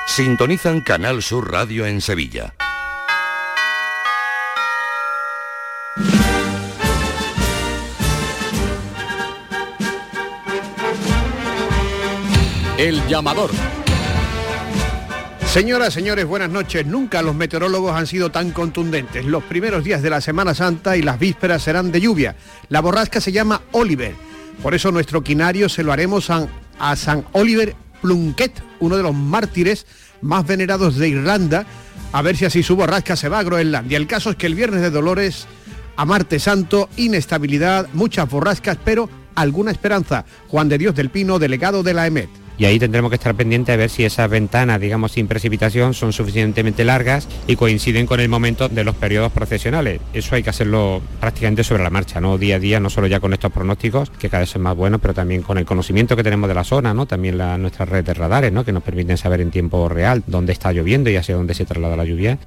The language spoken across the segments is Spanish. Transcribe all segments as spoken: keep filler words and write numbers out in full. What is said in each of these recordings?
Sintonizan Canal Sur Radio en Sevilla. El llamador. Señoras, señores, buenas noches. Nunca los meteorólogos han sido tan contundentes. Los primeros días de la Semana Santa y las vísperas serán de lluvia. La borrasca se llama Oliver. Por eso nuestro quinario se lo haremos a, a San Oliver Plunkett, uno de los mártires más venerados de Irlanda, a ver si así su borrasca se va a Groenlandia. El caso es que el viernes de Dolores a Martes Santo, inestabilidad, muchas borrascas, pero alguna esperanza. Juan de Dios del Pino, delegado de la E M E T. Y ahí tendremos que estar pendientes a ver si esas ventanas, digamos, sin precipitación son suficientemente largas y coinciden con el momento de los periodos procesionales. Eso hay que hacerlo prácticamente sobre la marcha, ¿no? Día a día, no solo ya con estos pronósticos, que cada vez son más buenos, pero también con el conocimiento que tenemos de la zona, ¿no? También la, nuestras redes de radares, ¿no? Que nos permiten saber en tiempo real dónde está lloviendo y hacia dónde se traslada la lluvia.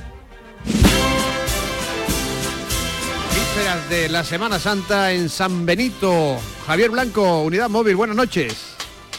Vísperas de la Semana Santa en San Benito. Javier Blanco, Unidad Móvil, buenas noches.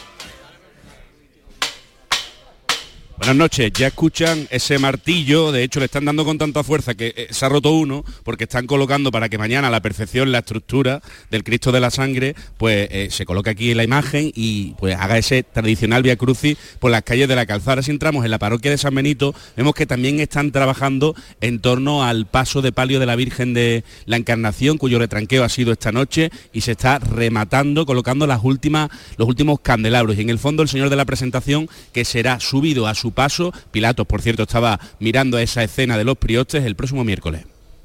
Buenas noches, ya escuchan ese martillo, de hecho le están dando con tanta fuerza que eh, se ha roto uno, porque están colocando para que mañana a la perfección la estructura del Cristo de la Sangre, pues eh, se coloque aquí la imagen y pues haga ese tradicional Vía Crucis por las calles de la Calzada. Ahora si entramos en la parroquia de San Benito, vemos que también están trabajando en torno al paso de palio de la Virgen de la Encarnación, cuyo retranqueo ha sido esta noche, y se está rematando, colocando las últimas, los últimos candelabros, y en el fondo el Señor de la Presentación, que será subido a su paso. Pilatos, por cierto, estaba mirando esa escena de los priostes el próximo miércoles.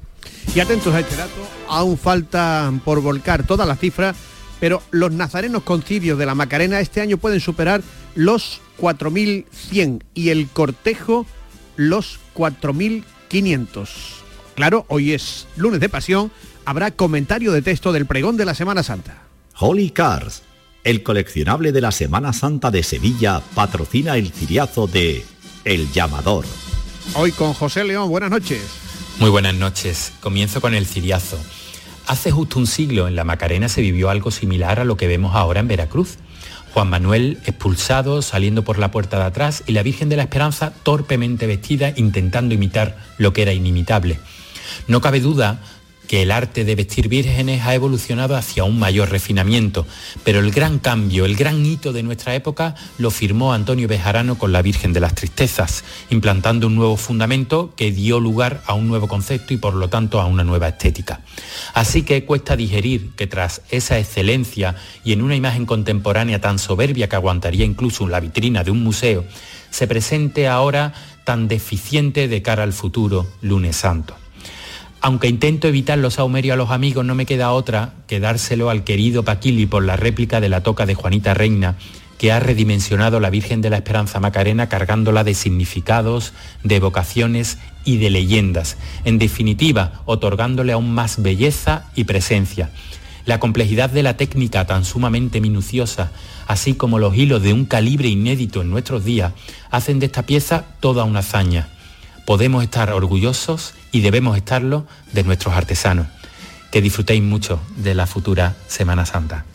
Y atentos a este dato, aún faltan por volcar todas las cifras, pero los nazarenos concilios de la Macarena este año pueden superar los cuatro mil cien y el cortejo los cuatro mil quinientos. Claro, hoy es lunes de Pasión, habrá comentario de texto del pregón de la Semana Santa. Holy Cars, el coleccionable de la Semana Santa de Sevilla, patrocina el ciriazo de El Llamador. Hoy con José León, buenas noches. Muy buenas noches, comienzo con el ciriazo. Hace justo un siglo en la Macarena se vivió algo similar a lo que vemos ahora en Veracruz. Juan Manuel expulsado, saliendo por la puerta de atrás, y la Virgen de la Esperanza torpemente vestida, intentando imitar lo que era inimitable. No cabe duda que el arte de vestir vírgenes ha evolucionado hacia un mayor refinamiento, pero el gran cambio, el gran hito de nuestra época lo firmó Antonio Bejarano con la Virgen de las Tristezas, implantando un nuevo fundamento que dio lugar a un nuevo concepto y por lo tanto a una nueva estética. Así que cuesta digerir que tras esa excelencia y en una imagen contemporánea tan soberbia que aguantaría incluso la vitrina de un museo, se presente ahora tan deficiente de cara al futuro Lunes Santo. Aunque intento evitar los saumerios a los amigos, no me queda otra que dárselo al querido Paquili por la réplica de la toca de Juanita Reina, que ha redimensionado la Virgen de la Esperanza Macarena cargándola de significados, de evocaciones y de leyendas, en definitiva, otorgándole aún más belleza y presencia. La complejidad de la técnica tan sumamente minuciosa, así como los hilos de un calibre inédito en nuestros días, hacen de esta pieza toda una hazaña. Podemos estar orgullosos y debemos estarlo de nuestros artesanos. Que disfrutéis mucho de la futura Semana Santa.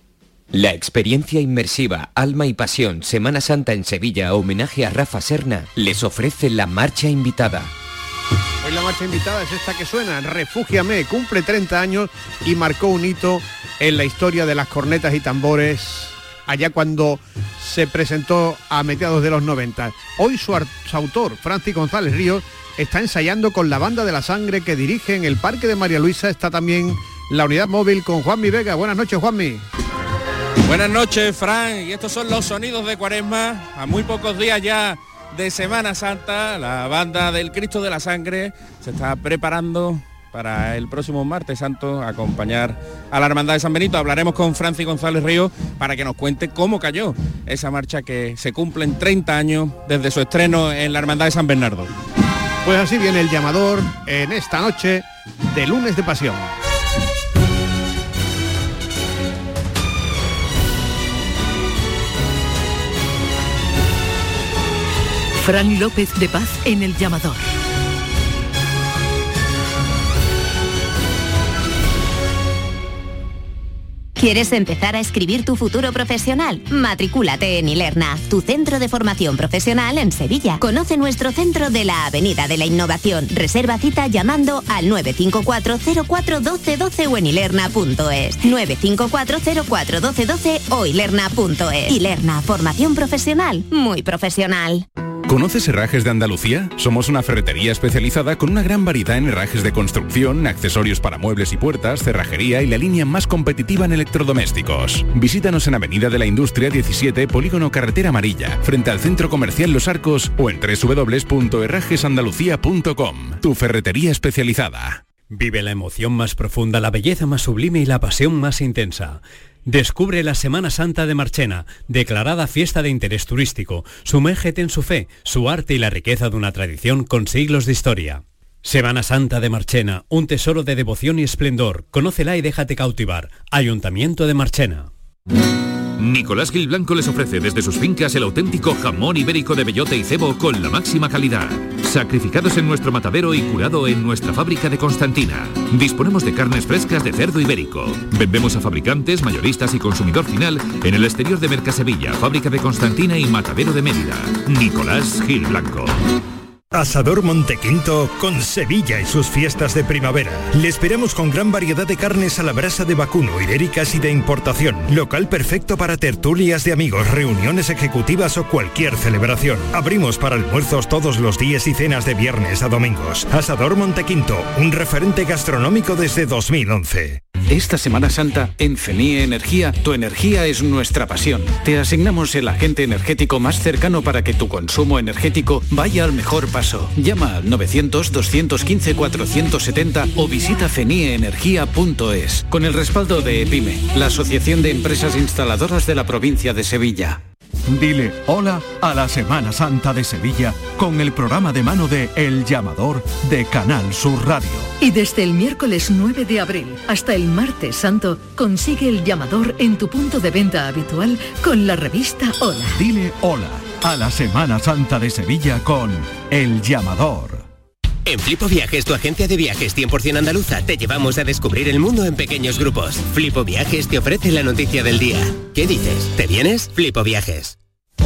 La experiencia inmersiva Alma y Pasión Semana Santa en Sevilla, homenaje a Rafa Serna, les ofrece la marcha invitada. Hoy la marcha invitada es esta que suena, Refúgiame, cumple treinta años y marcó un hito en la historia de las cornetas y tambores, allá cuando se presentó a mediados de los noventa. Hoy su, su autor, Francis González Ríos, está ensayando con la Banda de la Sangre que dirige en el Parque de María Luisa. Está también la Unidad Móvil con Juanmi Vega. Buenas noches, Juanmi. Buenas noches, Fran, y estos son los sonidos de Cuaresma, a muy pocos días ya de Semana Santa. La Banda del Cristo de la Sangre se está preparando para el próximo Martes Santo acompañar a la Hermandad de San Benito. Hablaremos con Francis González Ríos para que nos cuente cómo cayó esa marcha que se cumplen treinta años desde su estreno en la Hermandad de San Bernardo. Pues así viene el llamador en esta noche de Lunes de Pasión. Fran López de Paz en el llamador. ¿Quieres empezar a escribir tu futuro profesional? Matricúlate en Ilerna, tu centro de formación profesional en Sevilla. Conoce nuestro centro de la Avenida de la Innovación. Reserva cita llamando al nueve cinco cuatro cero cuatro uno dos uno dos o en ilerna punto es. nueve cinco cuatro cero cuatro uno dos uno dos o ilerna punto es. Ilerna, formación profesional, muy profesional. ¿Conoces Herrajes de Andalucía? Somos una ferretería especializada con una gran variedad en herrajes de construcción, accesorios para muebles y puertas, cerrajería y la línea más competitiva en electrodomésticos. Visítanos en Avenida de la Industria diecisiete, Polígono Carretera Amarilla, frente al Centro Comercial Los Arcos o en doble u doble u doble u punto herrajes andalucía punto com. Tu ferretería especializada. Vive la emoción más profunda, la belleza más sublime y la pasión más intensa. Descubre la Semana Santa de Marchena, declarada fiesta de interés turístico. Sumérgete en su fe, su arte y la riqueza de una tradición con siglos de historia. Semana Santa de Marchena, un tesoro de devoción y esplendor. Conócela y déjate cautivar. Ayuntamiento de Marchena. Nicolás Gil Blanco les ofrece desde sus fincas el auténtico jamón ibérico de bellota y cebo con la máxima calidad. Sacrificados en nuestro matadero y curado en nuestra fábrica de Constantina. Disponemos de carnes frescas de cerdo ibérico. Vendemos a fabricantes, mayoristas y consumidor final en el exterior de Mercasevilla, fábrica de Constantina y matadero de Mérida. Nicolás Gil Blanco. Asador Montequinto con Sevilla y sus fiestas de primavera. Le esperamos con gran variedad de carnes a la brasa de vacuno, ibéricas y de importación. Local perfecto para tertulias de amigos, reuniones ejecutivas o cualquier celebración. Abrimos para almuerzos todos los días y cenas de viernes a domingos. Asador Montequinto, un referente gastronómico desde dos mil once. Esta Semana Santa, en CENIE Energía, tu energía es nuestra pasión. Te asignamos el agente energético más cercano para que tu consumo energético vaya al mejor paso. Llama al novecientos, doscientos quince, cuatrocientos setenta o visita cenie energía punto es. Con el respaldo de EPIME, la Asociación de Empresas Instaladoras de la provincia de Sevilla. Dile hola a la Semana Santa de Sevilla con el programa de mano de El Llamador de Canal Sur Radio. Y desde el miércoles nueve de abril hasta el martes santo, consigue El Llamador en tu punto de venta habitual con la revista Hola. Dile hola a la Semana Santa de Sevilla con El Llamador. En Flipo Viajes, tu agencia de viajes cien por ciento andaluza, te llevamos a descubrir el mundo en pequeños grupos. Flipo Viajes te ofrece la noticia del día. ¿Qué dices? ¿Te vienes? Flipo Viajes.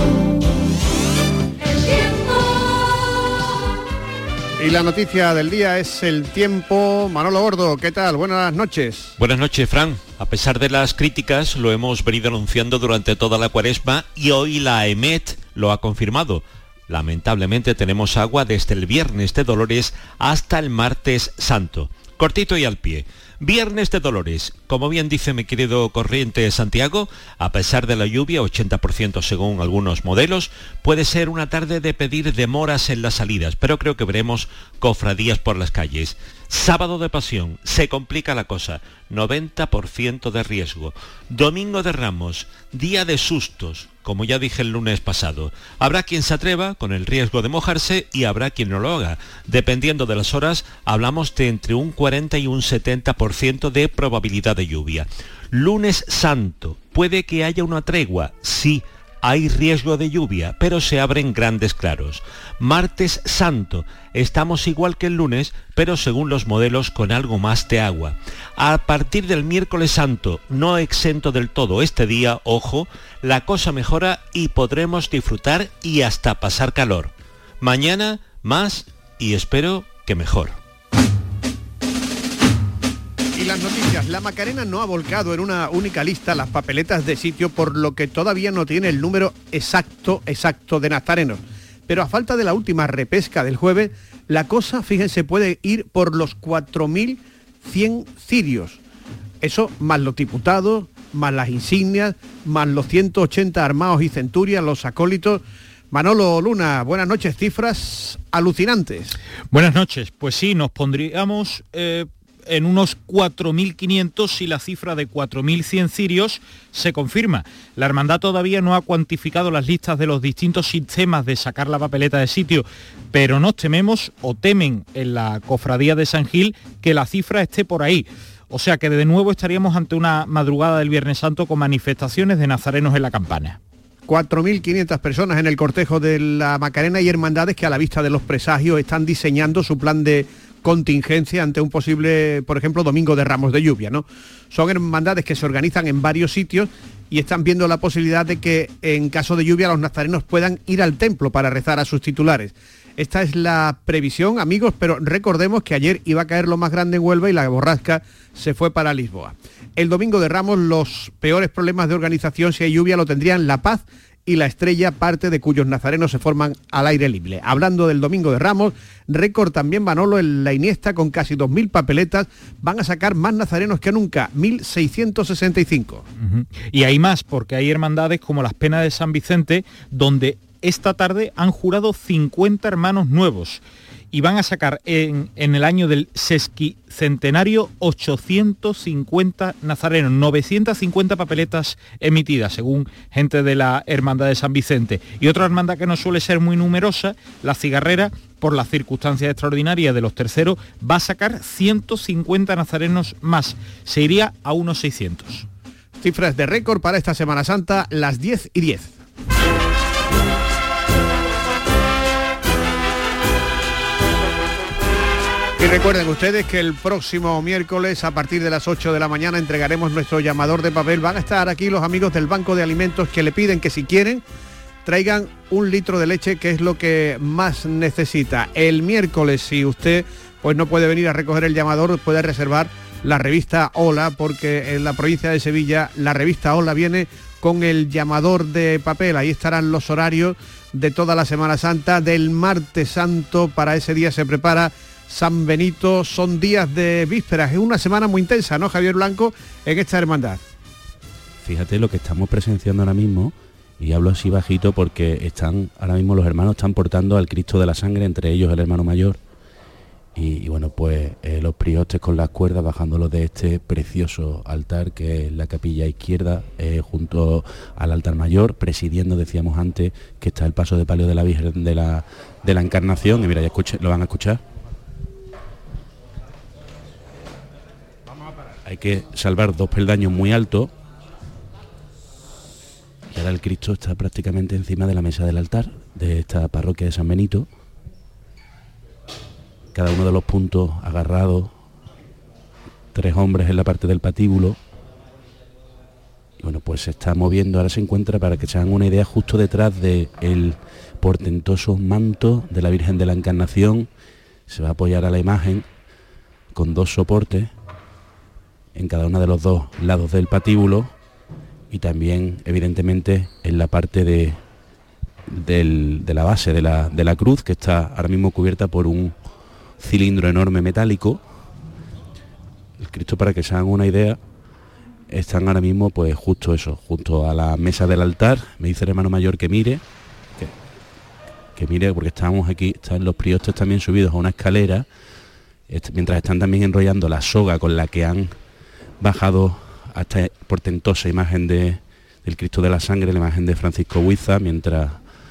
Y la noticia del día es el tiempo. Manolo Gordo, ¿qué tal? Buenas noches. Buenas noches, Fran. A pesar de las críticas, lo hemos venido anunciando durante toda la cuaresma y hoy la EMET lo ha confirmado. Lamentablemente tenemos agua desde el Viernes de Dolores hasta el Martes Santo. Cortito y al pie. Viernes de Dolores, como bien dice mi querido Corriente Santiago, a pesar de la lluvia, ochenta por ciento según algunos modelos, puede ser una tarde de pedir demoras en las salidas, pero creo que veremos cofradías por las calles. Sábado de Pasión, se complica la cosa, noventa por ciento de riesgo. Domingo de Ramos, día de sustos, como ya dije el lunes pasado. Habrá quien se atreva con el riesgo de mojarse y habrá quien no lo haga. Dependiendo de las horas, hablamos de entre un cuarenta y un setenta por ciento de probabilidad de lluvia. Lunes Santo, puede que haya una tregua, sí. Hay riesgo de lluvia, pero se abren grandes claros. Martes Santo, estamos igual que el lunes, pero según los modelos con algo más de agua. A partir del miércoles Santo, no exento del todo este día, ojo, la cosa mejora y podremos disfrutar y hasta pasar calor. Mañana más y espero que mejor. Y las noticias. La Macarena no ha volcado en una única lista las papeletas de sitio, por lo que todavía no tiene el número exacto, exacto de nazarenos. Pero a falta de la última repesca del jueves, la cosa, fíjense, puede ir por los cuatro mil cien cirios. Eso más los diputados, más las insignias, más los ciento ochenta armados y centurias, los acólitos. Manolo Luna, buenas noches, cifras alucinantes. Buenas noches, pues sí, nos pondríamos... Eh... en unos cuatro mil quinientos si la cifra de cuatro mil cien cirios se confirma. La hermandad todavía no ha cuantificado las listas de los distintos sistemas de sacar la papeleta de sitio, pero nos tememos o temen en la cofradía de San Gil que la cifra esté por ahí. O sea que de nuevo estaríamos ante una madrugada del Viernes Santo con manifestaciones de nazarenos en la campana. cuatro mil quinientas personas en el cortejo de la Macarena y hermandades que a la vista de los presagios están diseñando su plan de contingencia ante un posible, por ejemplo, Domingo de Ramos de lluvia, ¿no? Son hermandades que se organizan en varios sitios y están viendo la posibilidad de que en caso de lluvia los nazarenos puedan ir al templo para rezar a sus titulares. Esta es la previsión, amigos, pero recordemos que ayer iba a caer lo más grande en Huelva y la borrasca se fue para Lisboa. El Domingo de Ramos, los peores problemas de organización si hay lluvia lo tendrían La Paz y La Estrella, parte de cuyos nazarenos se forman al aire libre. Hablando del Domingo de Ramos, récord también Manolo en La Iniesta con casi dos mil papeletas, van a sacar más nazarenos que nunca, mil seiscientos sesenta y cinco. Uh-huh. Y hay más, porque hay hermandades como las Penas de San Vicente, donde esta tarde han jurado cincuenta hermanos nuevos y van a sacar en, en el año del sesquicentenario ochocientos cincuenta nazarenos, novecientas cincuenta papeletas emitidas, según gente de la Hermandad de San Vicente. Y otra hermandad que no suele ser muy numerosa, la Cigarrera, por las circunstancias extraordinarias de los terceros, va a sacar ciento cincuenta nazarenos más, se iría a unos seiscientos. Cifras de récord para esta Semana Santa, las diez y diez. Y recuerden ustedes que el próximo miércoles a partir de las ocho de la mañana entregaremos nuestro llamador de papel. Van a estar aquí los amigos del Banco de Alimentos que le piden que si quieren traigan un litro de leche, que es lo que más necesita. El miércoles, si usted pues no puede venir a recoger el llamador, puede reservar la revista Hola, porque en la provincia de Sevilla la revista Hola viene con el llamador de papel. Ahí estarán los horarios de toda la Semana Santa, del Martes Santo. Para ese día se prepara San Benito, son días de vísperas, es una semana muy intensa, ¿no, Javier Blanco, en esta hermandad? Fíjate lo que estamos presenciando ahora mismo, y hablo así bajito porque están, ahora mismo los hermanos están portando al Cristo de la Sangre, entre ellos el hermano mayor, y, y bueno, pues eh, los priostes con las cuerdas bajándolo de este precioso altar que es la capilla izquierda, eh, junto al altar mayor, presidiendo, decíamos antes, que está el paso de palio de la Virgen de la, de la Encarnación, y mira, ya escuche, lo van a escuchar. Hay que salvar dos peldaños muy altos. Y ahora el Cristo está prácticamente encima de la mesa del altar de esta parroquia de San Benito. Cada uno de los puntos agarrados, tres hombres en la parte del patíbulo. Y bueno, pues se está moviendo, ahora se encuentra, para que se hagan una idea, justo detrás del portentoso manto de la Virgen de la Encarnación. Se va a apoyar a la imagen con dos soportes en cada uno de los dos lados del patíbulo, y también evidentemente en la parte de, del, de la base de la, de la cruz, que está ahora mismo cubierta por un cilindro enorme metálico. El Cristo, para que se hagan una idea, están ahora mismo pues justo eso, junto a la mesa del altar. Me dice el hermano mayor que mire, que, que mire, porque estamos aquí, están los priostes también subidos a una escalera, mientras están también enrollando la soga con la que han bajado a esta portentosa imagen de, del Cristo de la Sangre, la imagen de Francisco Huiza, mientras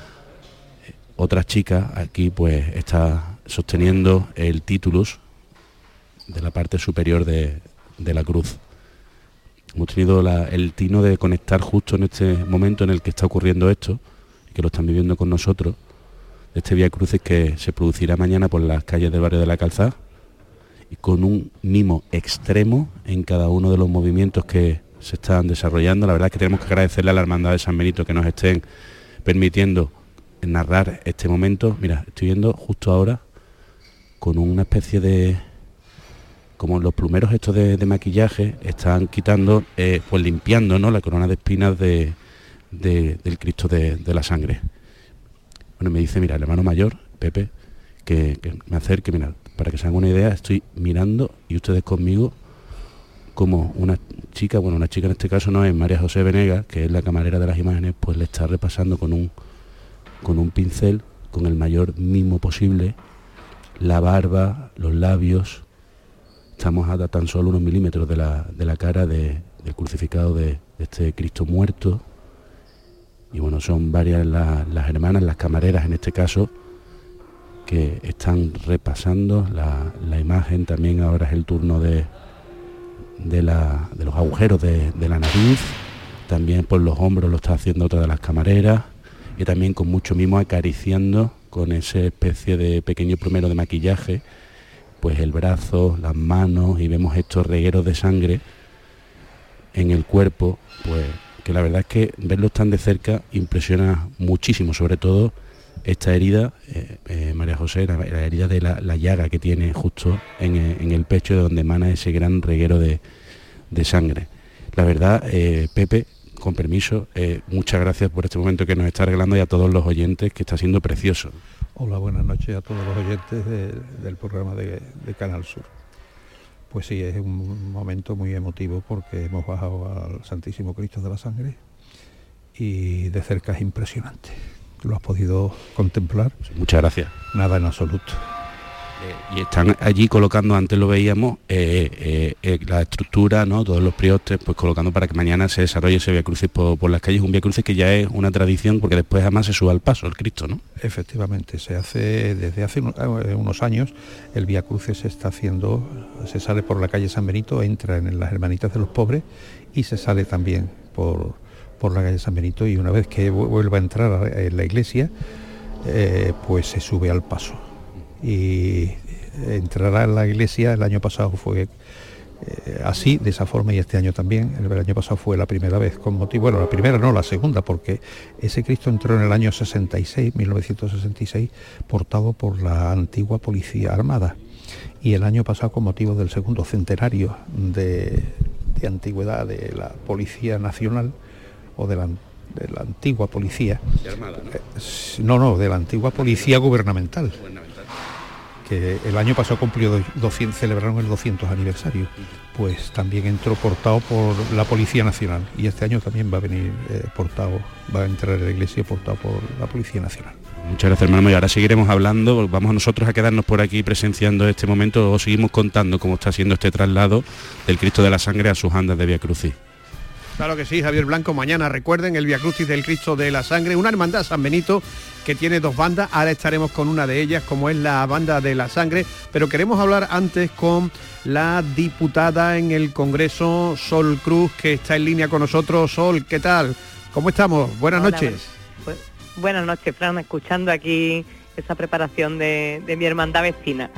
otra chica aquí pues está sosteniendo el titulus de la parte superior de, de la cruz. Hemos tenido la, el tino de conectar justo en este momento en el que está ocurriendo esto, y que lo están viviendo con nosotros, de este Vía Crucis que se producirá mañana por las calles del barrio de la Calzada, y con un mimo extremo en cada uno de los movimientos que se están desarrollando. La verdad es que tenemos que agradecerle a la Hermandad de San Benito que nos estén permitiendo narrar este momento. Mira, estoy viendo justo ahora con una especie de, como los plumeros estos de, de maquillaje, están quitando, eh, pues limpiando, ¿no?, la corona de espinas de, de, del Cristo de, de la Sangre. Bueno, me dice, mira, el hermano mayor, Pepe, que, que me acerque, mira, para que se hagan una idea, estoy mirando, y ustedes conmigo, como una chica, bueno, una chica en este caso no es María José Venegas, que es la camarera de las imágenes, pues le está repasando con un, con un pincel, con el mayor mimo posible, la barba, los labios. Estamos a tan solo unos milímetros de la, de la cara de, del crucificado de, de este Cristo muerto. Y bueno, son varias la, las hermanas, las camareras en este caso, que están repasando la, la imagen. También ahora es el turno de, de, la, de los agujeros de, de la nariz, también por los hombros lo está haciendo otra de las camareras, y también con mucho mimo acariciando con esa especie de pequeño plumero de maquillaje pues el brazo, las manos y vemos estos regueros de sangre en el cuerpo, pues que la verdad es que verlos tan de cerca impresiona muchísimo, sobre todo esta herida, eh, eh, María José, la, la herida de la, la llaga que tiene justo en, en el pecho, de donde emana ese gran reguero de, de sangre. La verdad, eh, Pepe, con permiso, eh, muchas gracias por este momento que nos está regalando y a todos los oyentes, que está siendo precioso. Hola, buenas noches a todos los oyentes de, del programa de, de Canal Sur. Pues sí, es un momento muy emotivo porque hemos bajado al Santísimo Cristo de la Sangre y de cerca es impresionante. ¿Lo has podido contemplar? Sí, muchas gracias. Nada en absoluto. Eh, y están allí colocando, antes lo veíamos, eh, eh, eh, la estructura, ¿no? Todos los priostes, pues colocando para que mañana se desarrolle ese Vía Crucis por, por las calles, un Vía Crucis que ya es una tradición porque después además se sube al paso el Cristo, ¿no? Efectivamente, se hace desde hace unos años, el Vía Crucis se está haciendo, se sale por la calle San Benito, entra en las Hermanitas de los Pobres y se sale también por, por la calle San Benito, y una vez que vuelva a entrar en la iglesia, eh, pues se sube al paso. Y entrará en la iglesia. El año pasado fue eh, así, de esa forma, y este año también. El año pasado fue la primera vez con motivo, bueno, la primera no, la segunda, porque ese Cristo entró en el año sesenta y seis, mil novecientos sesenta y seis, portado por la antigua Policía Armada, y el año pasado con motivo del segundo centenario de, de antigüedad de la Policía Nacional, o de la de la antigua policía, de Armada, ¿no? Eh, no, no, de la antigua policía gubernamental, que el año pasado cumplió doscientos, celebraron el doscientos aniversario, pues también entró portado por la Policía Nacional, y este año también va a venir eh, portado, va a entrar en la iglesia portado por la Policía Nacional. Muchas gracias, hermano. Y ahora seguiremos hablando, vamos a nosotros a quedarnos por aquí presenciando este momento, o seguimos contando cómo está siendo este traslado del Cristo de la Sangre a sus andas de Vía Crucis. Claro que sí, Javier Blanco. Mañana, recuerden, el Vía Crucis del Cristo de la Sangre, una hermandad San Benito que tiene dos bandas. Ahora estaremos con una de ellas, como es la banda de la Sangre, pero queremos hablar antes con la diputada en el Congreso, Sol Cruz, que está en línea con nosotros. Sol, ¿qué tal? ¿Cómo estamos? Buenas Hola, noches. Buenas, buenas noches, Fran, escuchando aquí esa preparación de, de mi hermandad vecina.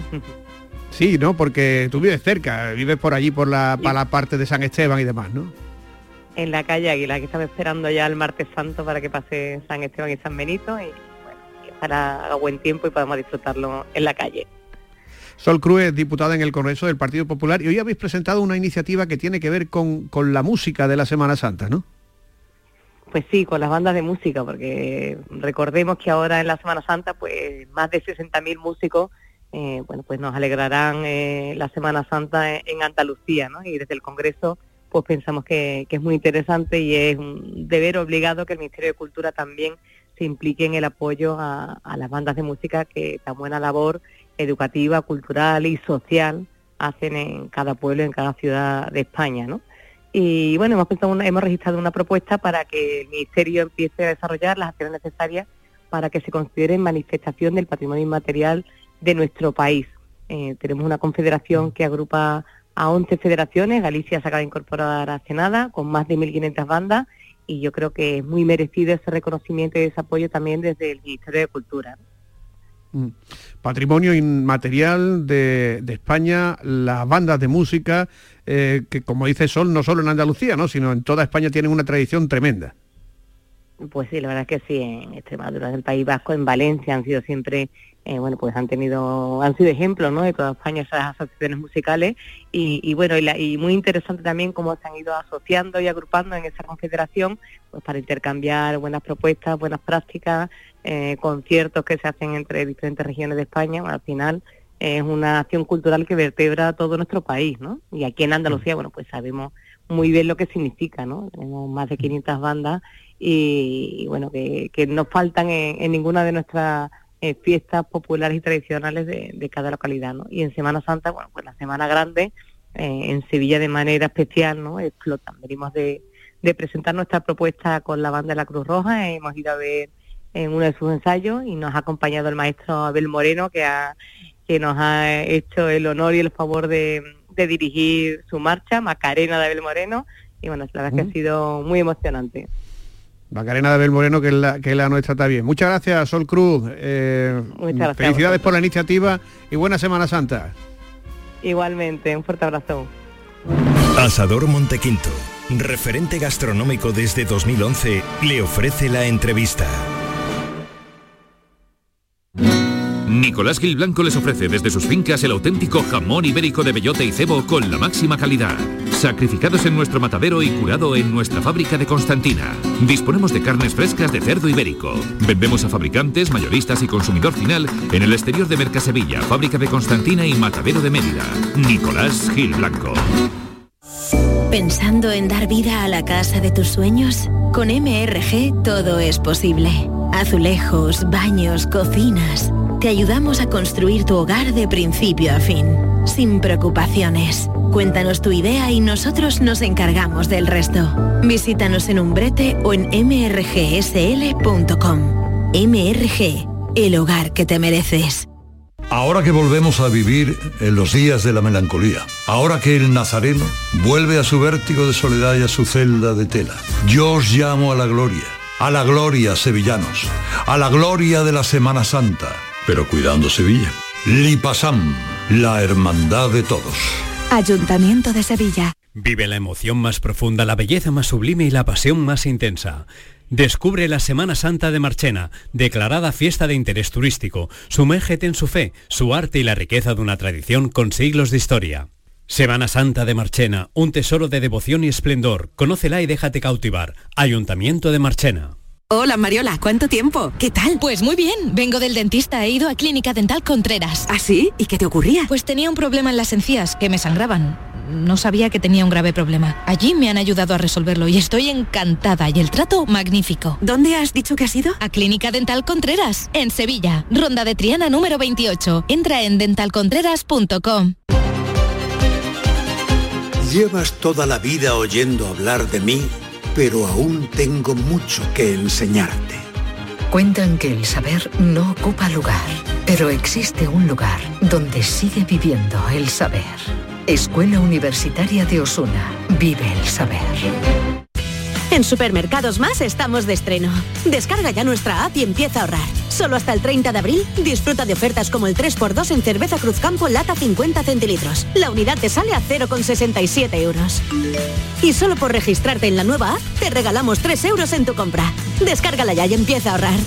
Sí, ¿no? Porque tú vives cerca, vives por allí, por la, para la parte de San Esteban y demás, ¿no? En la calle Águila, que estaba esperando ya el martes santo para que pase San Esteban y San Benito, y bueno, que para haga buen tiempo y podamos disfrutarlo en la calle. Sol Cruz es diputada en el Congreso del Partido Popular, y hoy habéis presentado una iniciativa que tiene que ver con, con la música de la Semana Santa, ¿no? Pues sí, con las bandas de música, porque recordemos que ahora en la Semana Santa, pues más de sesenta mil músicos, eh, bueno, pues nos alegrarán eh, la Semana Santa en, en Andalucía, ¿no? Y desde el Congreso pues pensamos que, que es muy interesante y es un deber obligado que el Ministerio de Cultura también se implique en el apoyo a, a las bandas de música que tan buena labor educativa, cultural y social hacen en cada pueblo, en cada ciudad de España, ¿no? Y bueno, hemos pensado una, hemos registrado una propuesta para que el Ministerio empiece a desarrollar las acciones necesarias para que se considere manifestación del patrimonio inmaterial de nuestro país. Eh, tenemos una confederación que agrupa a once federaciones, Galicia se acaba de incorporar hace nada, con más de mil quinientas bandas, y yo creo que es muy merecido ese reconocimiento y ese apoyo también desde el Ministerio de Cultura. Mm. Patrimonio inmaterial de, de España, las bandas de música, eh, que como dice Sol, no solo en Andalucía, ¿no?, sino en toda España tienen una tradición tremenda. Pues sí, la verdad es que sí, en Extremadura, en el País Vasco, en Valencia han sido siempre... Eh, bueno, pues han tenido, han sido ejemplos, ¿no?, de toda España esas asociaciones musicales, y, y bueno, y, la, y muy interesante también cómo se han ido asociando y agrupando en esa confederación, pues para intercambiar buenas propuestas, buenas prácticas, eh, conciertos que se hacen entre diferentes regiones de España. Bueno, al final eh, es una acción cultural que vertebra todo nuestro país, ¿no? Y aquí en Andalucía, bueno, pues sabemos muy bien lo que significa, ¿no? Tenemos más de quinientas bandas y, y bueno, que, que no faltan en, en ninguna de nuestras Eh, fiestas populares y tradicionales de, de cada localidad, ¿no? Y en Semana Santa, bueno, pues la Semana Grande, eh, en Sevilla de manera especial, ¿no?, explotan. Venimos de, de presentar nuestra propuesta con la banda de la Cruz Roja, eh, hemos ido a ver en uno de sus ensayos y nos ha acompañado el maestro Abel Moreno, que, ha, que nos ha hecho el honor y el favor de, de dirigir su marcha, Macarena de Abel Moreno, y bueno, la verdad es que ha sido muy emocionante. Macarena de Abel Moreno, que es la, que es la nuestra también. Muchas gracias, Sol Cruz. Eh, Muchas gracias. Felicidades por la iniciativa y buena Semana Santa. Igualmente, un fuerte abrazo. Asador Montequinto, referente gastronómico desde dos mil once, le ofrece la entrevista. Nicolás Gil Blanco les ofrece desde sus fincas el auténtico jamón ibérico de bellota y cebo con la máxima calidad. Sacrificados en nuestro matadero y curado en nuestra fábrica de Constantina. Disponemos de carnes frescas de cerdo ibérico. Vendemos a fabricantes, mayoristas y consumidor final en el exterior de Mercasevilla, fábrica de Constantina y matadero de Mérida. Nicolás Gil Blanco. ¿Pensando en dar vida a la casa de tus sueños? Con M R G todo es posible. Azulejos, baños, cocinas. Te ayudamos a construir tu hogar de principio a fin, sin preocupaciones. Cuéntanos tu idea y nosotros nos encargamos del resto. Visítanos en Umbrete o en m r g s l punto com. M R G, el hogar que te mereces. Ahora que volvemos a vivir en los días de la melancolía, ahora que el nazareno vuelve a su vértigo de soledad y a su celda de tela, yo os llamo a la gloria, a la gloria, sevillanos, a la gloria de la Semana Santa, pero cuidando Sevilla. Lipasam, la hermandad de todos. Ayuntamiento de Sevilla. Vive la emoción más profunda, la belleza más sublime y la pasión más intensa. Descubre la Semana Santa de Marchena, declarada fiesta de interés turístico. Sumérgete en su fe, su arte y la riqueza de una tradición con siglos de historia. Semana Santa de Marchena, un tesoro de devoción y esplendor. Conócela y déjate cautivar. Ayuntamiento de Marchena. Hola Mariola, ¿cuánto tiempo? ¿Qué tal? Pues muy bien, vengo del dentista, he ido a Clínica Dental Contreras. ¿Ah, sí? ¿Y qué te ocurría? Pues tenía un problema en las encías, que me sangraban. No sabía que tenía un grave problema. Allí me han ayudado a resolverlo y estoy encantada y el trato magnífico. ¿Dónde has dicho que has ido? A Clínica Dental Contreras, en Sevilla, Ronda de Triana número veintiocho. Entra en dental contreras punto com. Llevas toda la vida oyendo hablar de mí, pero aún tengo mucho que enseñarte. Cuentan que el saber no ocupa lugar, pero existe un lugar donde sigue viviendo el saber. Escuela Universitaria de Osuna. Vive el saber. En Supermercados Más estamos de estreno. Descarga ya nuestra app y empieza a ahorrar. Solo hasta el treinta de abril disfruta de ofertas como el tres por dos en cerveza Cruzcampo lata cincuenta centilitros. La unidad te sale a cero coma sesenta y siete euros. Y solo por registrarte en la nueva app te regalamos tres euros en tu compra. Descárgala ya y empieza a ahorrar.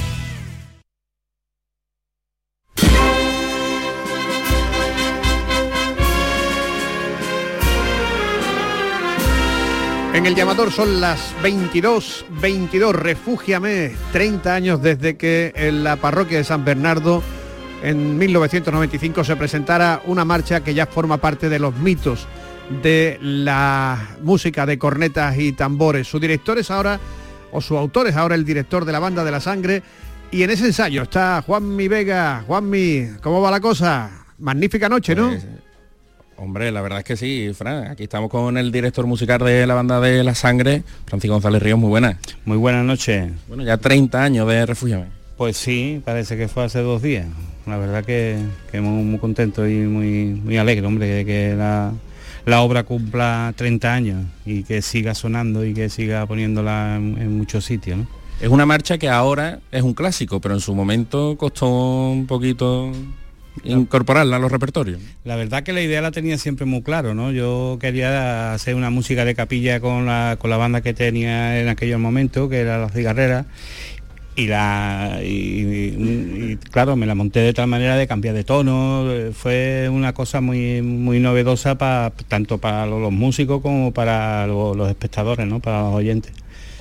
En el llamador son las veintidós veintidós, refúgiame, treinta años desde que en la parroquia de San Bernardo en mil novecientos noventa y cinco se presentara una marcha que ya forma parte de los mitos de la música de cornetas y tambores. Su director es ahora, o su autor es ahora el director de la Banda de la Sangre, y en ese ensayo está Juanmi Vega. Juanmi, ¿cómo va la cosa? Magnífica noche, ¿no? Pues, hombre, la verdad es que sí, Fran. Aquí estamos con el director musical de la Banda de la Sangre, Francisco González Ríos. Muy buenas. Muy buenas noches. Bueno, ya treinta años de Refúgiame. Pues sí, parece que fue hace dos días. La verdad que, que muy, muy contento y muy, muy alegre, hombre, de que la, la obra cumpla treinta años y que siga sonando y que siga poniéndola en, en muchos sitios, ¿no? Es una marcha que ahora es un clásico, pero en su momento costó un poquito incorporarla a los repertorios. La verdad que la idea la tenía siempre muy claro, ¿no? Yo quería hacer una música de capilla con la, con la banda que tenía en aquellos momentos, que era La Cigarrera, y la y, y, y claro, me la monté de tal manera de cambiar de tono. Fue una cosa muy muy novedosa para tanto para los músicos como para los, los espectadores, ¿no? Para los oyentes.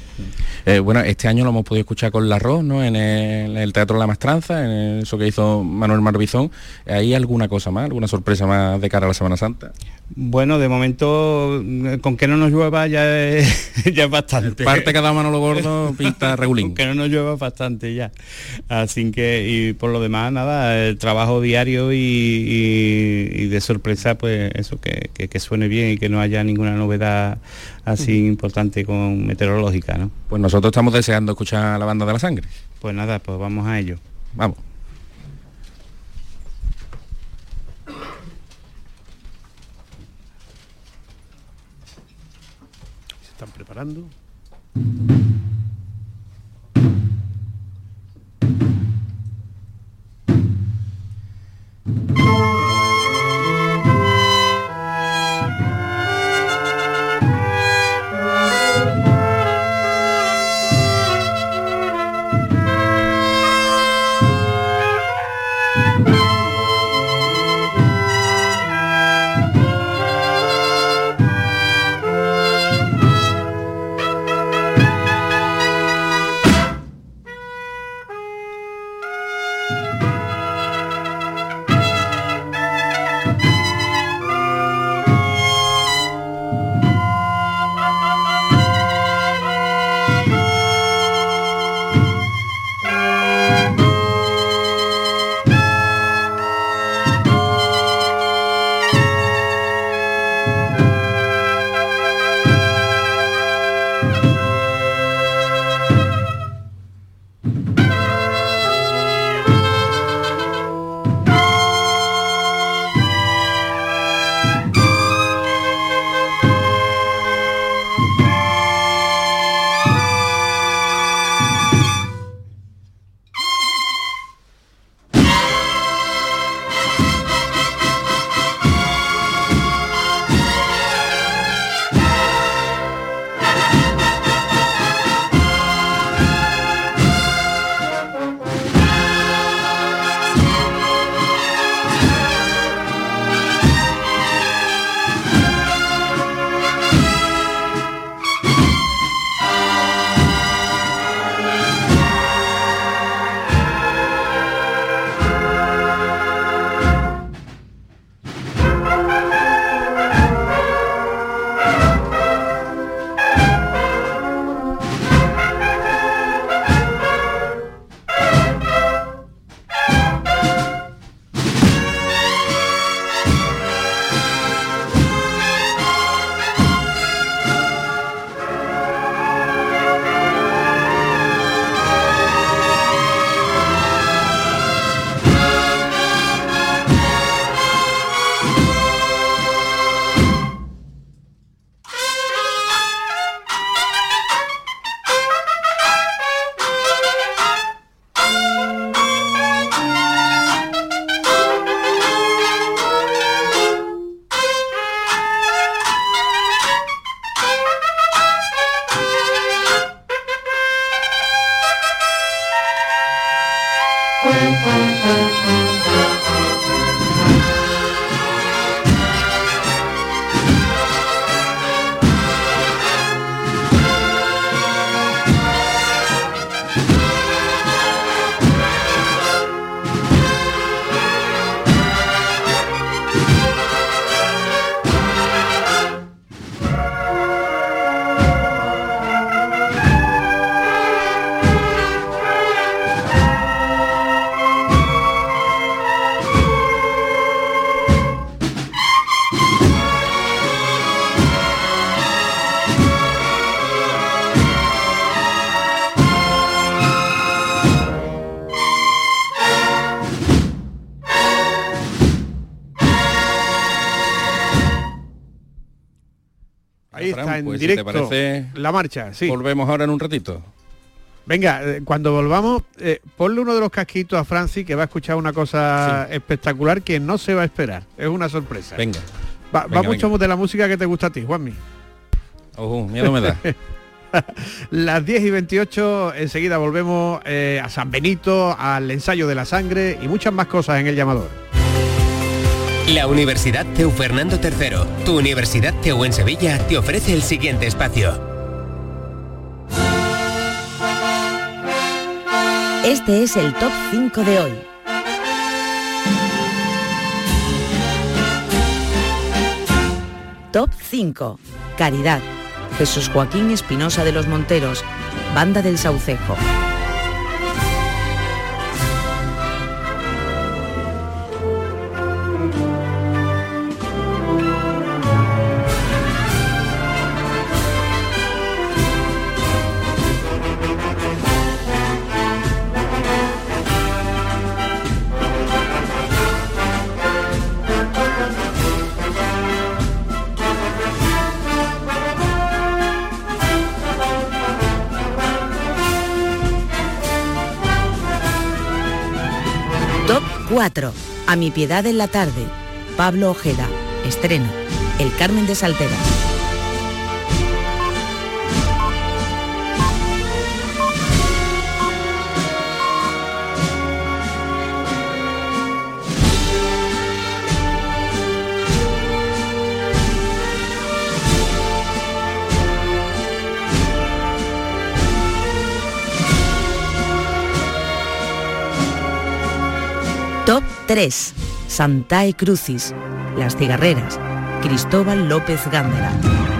Eh, bueno, este año lo hemos podido escuchar con La Arroz, ¿no? En el, en el Teatro La Maestranza, en eso que hizo Manuel Marbizón. ¿Hay alguna cosa más, alguna sorpresa más de cara a la Semana Santa? Bueno, de momento, con que no nos llueva ya es, ya es bastante. Parte cada mano lo gordo, pinta regulín. Con que no nos llueva bastante ya. Así que, y por lo demás, nada, el trabajo diario y, y, y de sorpresa, pues eso, que, que, que suene bien y que no haya ninguna novedad así importante con meteorológica, ¿no? Pues nosotros estamos deseando escuchar a la Banda de la Sangre. Pues nada, pues vamos a ello. Vamos. Se están preparando. Ahí está, en pues, directo, si te parece, la marcha, sí. Volvemos ahora en un ratito. Venga, eh, cuando volvamos, eh, ponle uno de los casquitos a Francis, que va a escuchar una cosa sí. espectacular que no se va a esperar. Es una sorpresa. Venga. Va, venga, va mucho venga. de la música que te gusta a ti, Juanmi. Oh, miedo me da. Las diez y veintiocho, enseguida volvemos eh, a San Benito, al ensayo de la sangre y muchas más cosas en El Llamador. La Universidad C E U Fernando tercero, tu Universidad C E U en Sevilla, te ofrece el siguiente espacio. Este es el top cinco de hoy. Top cinco. Caridad. Jesús Joaquín Espinosa de los Monteros, Banda del Saucejo. cuatro. A mi piedad en la tarde. Pablo Ojeda. Estreno. El Carmen de Saltera. Top tres. Santae Crucis. Las Cigarreras. Cristóbal López Gándara.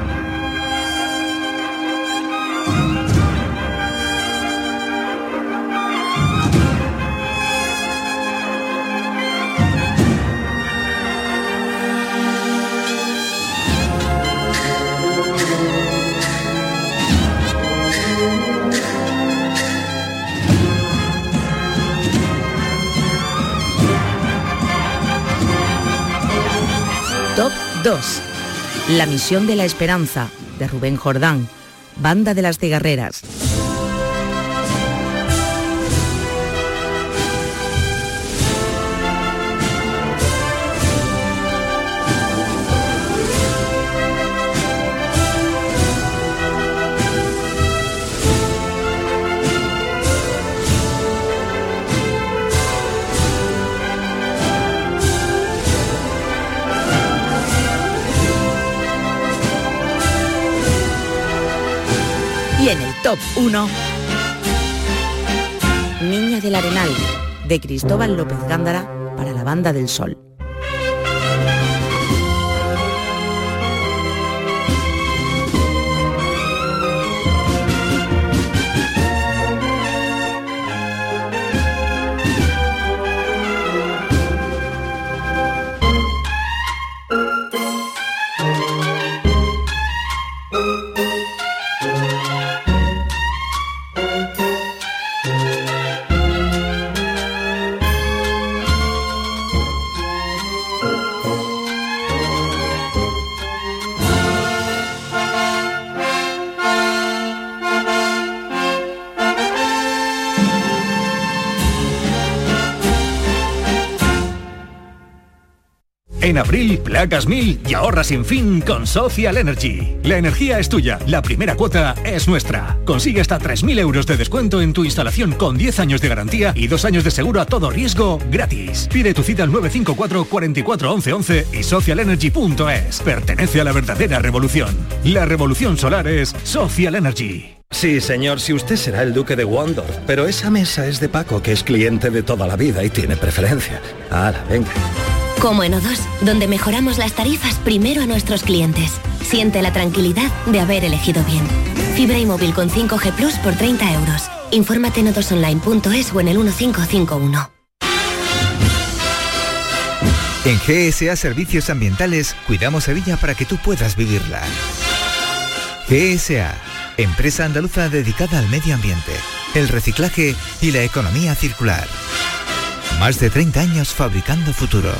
Top dos. La misión de la esperanza, de Rubén Jordán, Banda de las Cigarreras. Y en el top uno, Niña del Arenal, de Cristóbal López Gándara, para la Banda del Sol. En abril, placas mil y ahorra sin fin con Social Energy. La energía es tuya, la primera cuota es nuestra. Consigue hasta tres mil euros de descuento en tu instalación con diez años de garantía y dos años de seguro a todo riesgo gratis. Pide tu cita al nueve cinco cuatro, cuatro cuatro, once once y social energy punto es. Pertenece a la verdadera revolución. La revolución solar es Social Energy. Sí, señor, si usted será el duque de Wondorf, pero esa mesa es de Paco, que es cliente de toda la vida y tiene preferencia. Hala, venga. Como en O dos, donde mejoramos las tarifas primero a nuestros clientes. Siente la tranquilidad de haber elegido bien. Fibra y móvil con cinco G Plus por treinta euros. Infórmate en o dos online punto es o en el uno cinco cinco uno. En G S A Servicios Ambientales cuidamos Sevilla para que tú puedas vivirla. G S A, empresa andaluza dedicada al medio ambiente, el reciclaje y la economía circular. Más de treinta años fabricando futuro.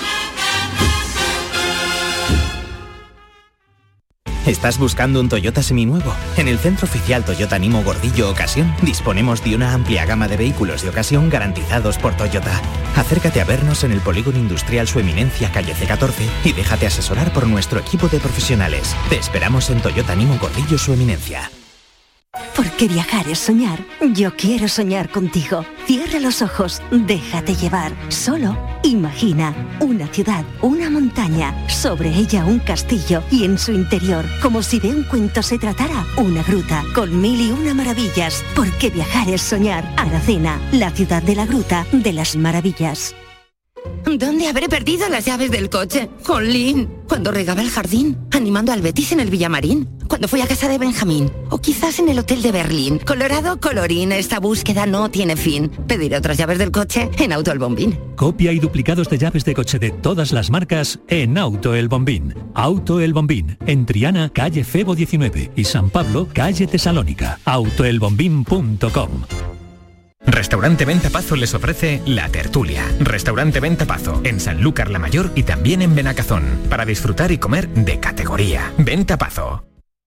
¿Estás buscando un Toyota seminuevo? En el Centro Oficial Toyota Nimo Gordillo Ocasión disponemos de una amplia gama de vehículos de ocasión garantizados por Toyota. Acércate a vernos en el Polígono Industrial Su Eminencia, calle C catorce, y déjate asesorar por nuestro equipo de profesionales. Te esperamos en Toyota Nimo Gordillo Su Eminencia. Porque viajar es soñar. Yo quiero soñar contigo. Cierra los ojos, déjate llevar. Solo imagina una ciudad, una montaña, sobre ella un castillo y en su interior, como si de un cuento se tratara, una gruta con mil y una maravillas. Porque viajar es soñar. Aracena, la ciudad de la gruta de las maravillas. ¿Dónde habré perdido las llaves del coche? Jolín, cuando regaba el jardín, animando al Betis en el Villamarín, cuando fui a casa de Benjamín, o quizás en el hotel de Berlín. Colorado, colorín, esta búsqueda no tiene fin. Pediré otras llaves del coche en Auto El Bombín. Copia y duplicados de llaves de coche de todas las marcas en Auto El Bombín. Auto El Bombín, en Triana, calle Febo diecinueve y San Pablo, calle Tesalónica. auto el bombín punto com. Restaurante Ventapazo les ofrece La Tertulia. Restaurante Ventapazo, en Sanlúcar la Mayor y también en Benacazón, para disfrutar y comer de categoría. Ventapazo.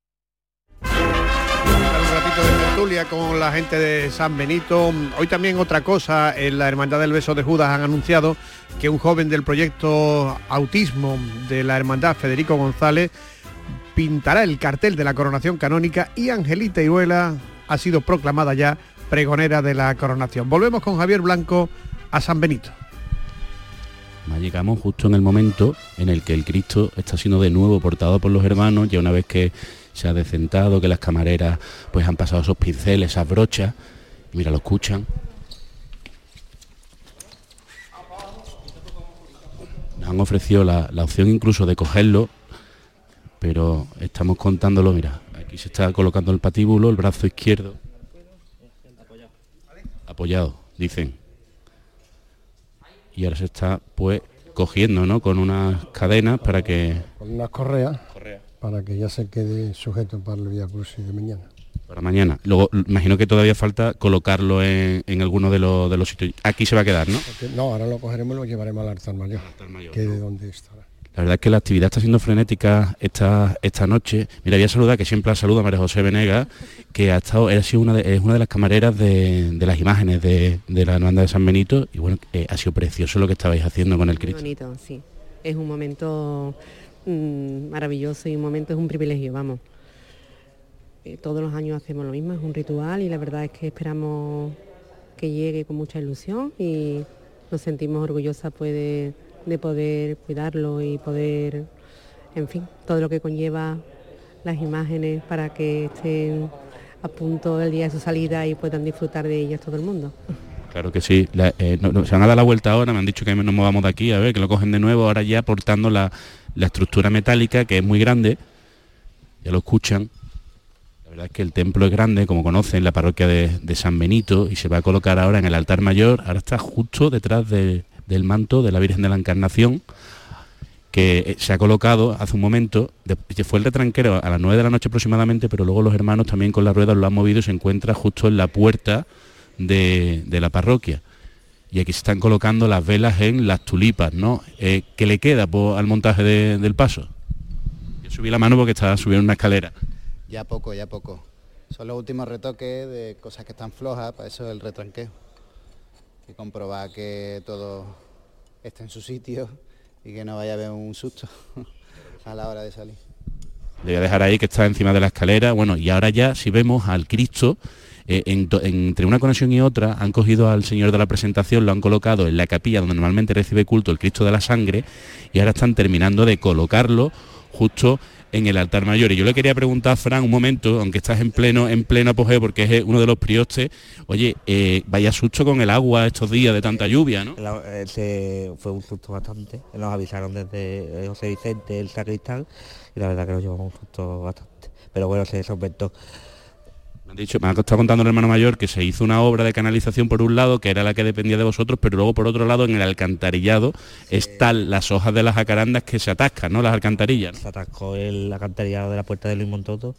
Un ratito de tertulia con la gente de San Benito. Hoy también otra cosa, en la Hermandad del Beso de Judas han anunciado que un joven del proyecto Autismo de la Hermandad, Federico González, pintará el cartel de la coronación canónica y Angelita Iruela ha sido proclamada ya pregonera de la coronación. Volvemos con Javier Blanco a San Benito. Llegamos justo en el momento en el que el Cristo está siendo de nuevo portado por los hermanos, ya una vez que se ha decentado, que las camareras pues han pasado esos pinceles, esas brochas, y mira, lo escuchan. Nos han ofrecido la, la opción incluso de cogerlo, pero estamos contándolo, mira, aquí se está colocando el patíbulo, el brazo izquierdo. Apoyado, dicen. Y ahora se está pues cogiendo, ¿no? Con unas cadenas para que... Con unas correas, Correa. para que ya se quede sujeto para el Vía Crucis de mañana. Para mañana. Luego, imagino que todavía falta colocarlo en, en alguno de los, de los sitios. Aquí se va a quedar, ¿no? Porque, no, ahora lo cogeremos y lo llevaremos al altar mayor, altar mayor que ¿no? De donde estará. La verdad es que la actividad está siendo frenética esta, esta noche. Mira, voy a saludar, que siempre la saluda María José Venegas, que ha estado, ha sido una de, es una de las camareras de, de las imágenes de, de la Hermandad de San Benito, y bueno, eh, ha sido precioso lo que estabais haciendo con el Cristo. Muy bonito, sí. Es un momento mmm, maravilloso y un momento, es un privilegio, vamos. Eh, todos los años hacemos lo mismo, es un ritual y la verdad es que esperamos que llegue con mucha ilusión y nos sentimos orgullosas pues de... de poder cuidarlo y poder, en fin, todo lo que conlleva las imágenes para que estén a punto el día de su salida y puedan disfrutar de ellas todo el mundo. Claro que sí, la, eh, no, no, se van a dar la vuelta ahora, me han dicho que nos movamos de aquí, a ver, que lo cogen de nuevo, ahora ya portando la, la estructura metálica, que es muy grande, ya lo escuchan. La verdad es que el templo es grande, como conocen, la parroquia de, de San Benito, y se va a colocar ahora en el altar mayor, ahora está justo detrás de... del manto de la Virgen de la Encarnación, que se ha colocado hace un momento, de, fue el retranquero a las nueve de la noche aproximadamente, pero luego los hermanos también con las ruedas lo han movido y se encuentra justo en la puerta de, de la parroquia. Y aquí se están colocando las velas en las tulipas, ¿no? Eh, ¿Qué le queda pues, al montaje de, del paso? Yo subí la mano porque estaba subiendo una escalera. Ya poco, ya poco. Son los últimos retoques de cosas que están flojas, para eso el retranqueo. Y comprobar que todo está en su sitio y que no vaya a haber un susto a la hora de salir. Le voy a dejar ahí que está encima de la escalera. Bueno, y ahora ya si vemos al Cristo, eh, en to, entre una conexión y otra, han cogido al Señor de la Presentación, lo han colocado en la capilla donde normalmente recibe culto el Cristo de la Sangre, y ahora están terminando de colocarlo justo en el altar mayor. Y yo le quería preguntar, Fran, un momento, aunque estás en pleno en pleno apogeo, porque es uno de los priostes, oye, eh, vaya susto con el agua estos días de tanta lluvia, ¿no? Ese fue un susto bastante, nos avisaron desde José Vicente, el sacristán, y la verdad que nos llevamos un susto bastante, pero bueno, se solventó. Me han dicho, me ha estado contando el hermano mayor que se hizo una obra de canalización por un lado, que era la que dependía de vosotros, pero luego por otro lado en el alcantarillado están las hojas de las jacarandas que se atascan, ¿no? Las alcantarillas, ¿no? Se atascó el alcantarillado de la puerta de Luis Montoto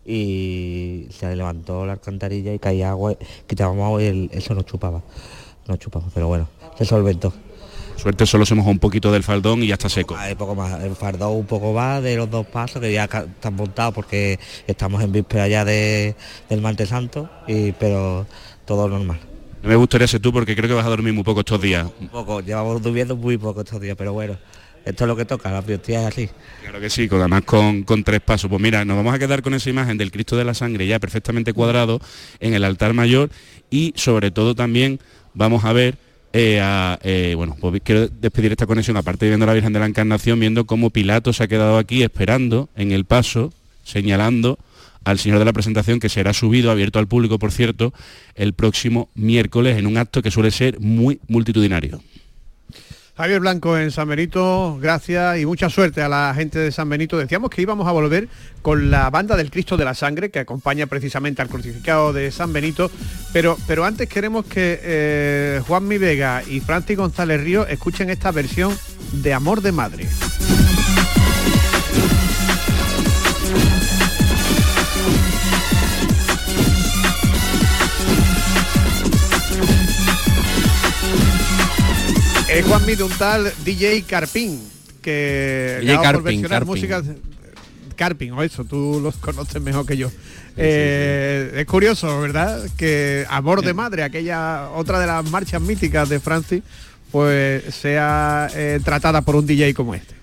y se levantó la alcantarilla y caía agua, quitábamos agua y el, eso nos chupaba, nos chupaba, pero bueno, se solventó. Suerte solo se mojó un poquito del faldón y ya está seco. Hay poco más, el faldón un poco más de los dos pasos que ya están montados porque estamos en víspera ya de, del martes santo, y, pero todo normal. No me gustaría ser tú porque creo que vas a dormir muy poco estos días. Un poco, llevamos durmiendo muy poco estos días, pero bueno, esto es lo que toca, la priostía es así. Claro que sí, además con, con tres pasos. Pues mira, nos vamos a quedar con esa imagen del Cristo de la Sangre ya perfectamente cuadrado en el altar mayor, y sobre todo también vamos a ver Eh, a, eh, bueno, pues quiero despedir esta conexión, aparte de viendo a la Virgen de la Encarnación, viendo cómo Pilato se ha quedado aquí esperando en el paso, señalando al Señor de la Presentación, que será subido, abierto al público, por cierto, el próximo miércoles, en un acto que suele ser muy multitudinario. Javier Blanco en San Benito, gracias y mucha suerte a la gente de San Benito. Decíamos que íbamos a volver con la banda del Cristo de la Sangre, que acompaña precisamente al crucificado de San Benito, pero, pero antes queremos que eh, Juanmi Vega y Francis González Ríos escuchen esta versión de Amor de Madre. Es Juanmi de un tal D J Carpín, que D J acaba por Carpín, versionar Carpín. música. Carpín, o eso, tú los conoces mejor que yo. Sí, eh, sí, sí. Es curioso, ¿verdad? Que Amor de Madre, aquella otra de las marchas míticas de Francis, pues sea eh, tratada por un D J como este.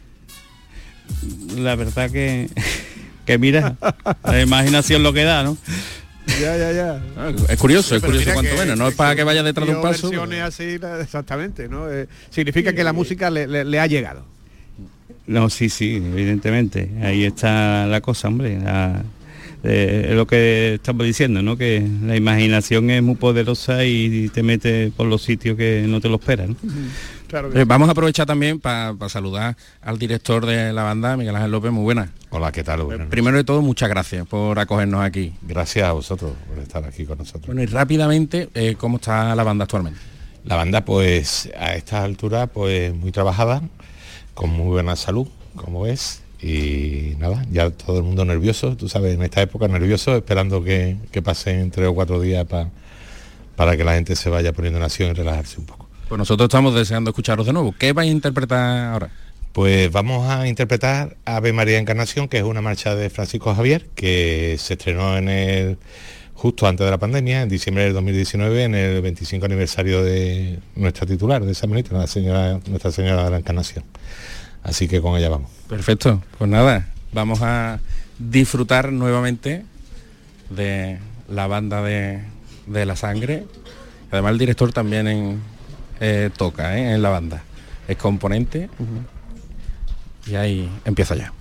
La verdad que, que mira, la imaginación lo que da, ¿no? Ya, ya, ya. Es curioso, sí, es curioso cuanto que, menos, no es para que vaya detrás de un paso. Versiones así, exactamente, ¿no? Eh, significa que la música le, le, le ha llegado. No, sí, sí, evidentemente. Ahí está la cosa, hombre. La, eh, es lo que estamos diciendo, ¿no? Que la imaginación es muy poderosa y te mete por los sitios que no te lo esperan, ¿no? Claro que eh, vamos a aprovechar también para pa saludar al director de la banda, Miguel Ángel López. Muy buenas. Hola, ¿qué tal? Eh, primero de todo, muchas gracias por acogernos aquí. Gracias a vosotros por estar aquí con nosotros. Bueno, y rápidamente, eh, ¿cómo está la banda actualmente? La banda, pues, a esta altura, pues, muy trabajada, con muy buena salud, como ves, y nada, ya todo el mundo nervioso, tú sabes, en esta época nervioso, esperando que, que pasen tres o cuatro días pa, para que la gente se vaya poniendo en acción y relajarse un poco. Pues nosotros estamos deseando escucharos de nuevo. ¿Qué vais a interpretar ahora? Pues vamos a interpretar Ave María Encarnación, que es una marcha de Francisco Javier, que se estrenó en el justo antes de la pandemia, en diciembre del dos mil diecinueve, en el veinticinco aniversario de nuestra titular, de San Benito, la señora, Nuestra Señora de la Encarnación. Así que con ella vamos. Perfecto, pues nada, vamos a disfrutar nuevamente de la banda de, de la sangre. Además el director también en, eh, toca ¿eh? en la banda, es componente. Uh-huh. Y ahí empieza ya.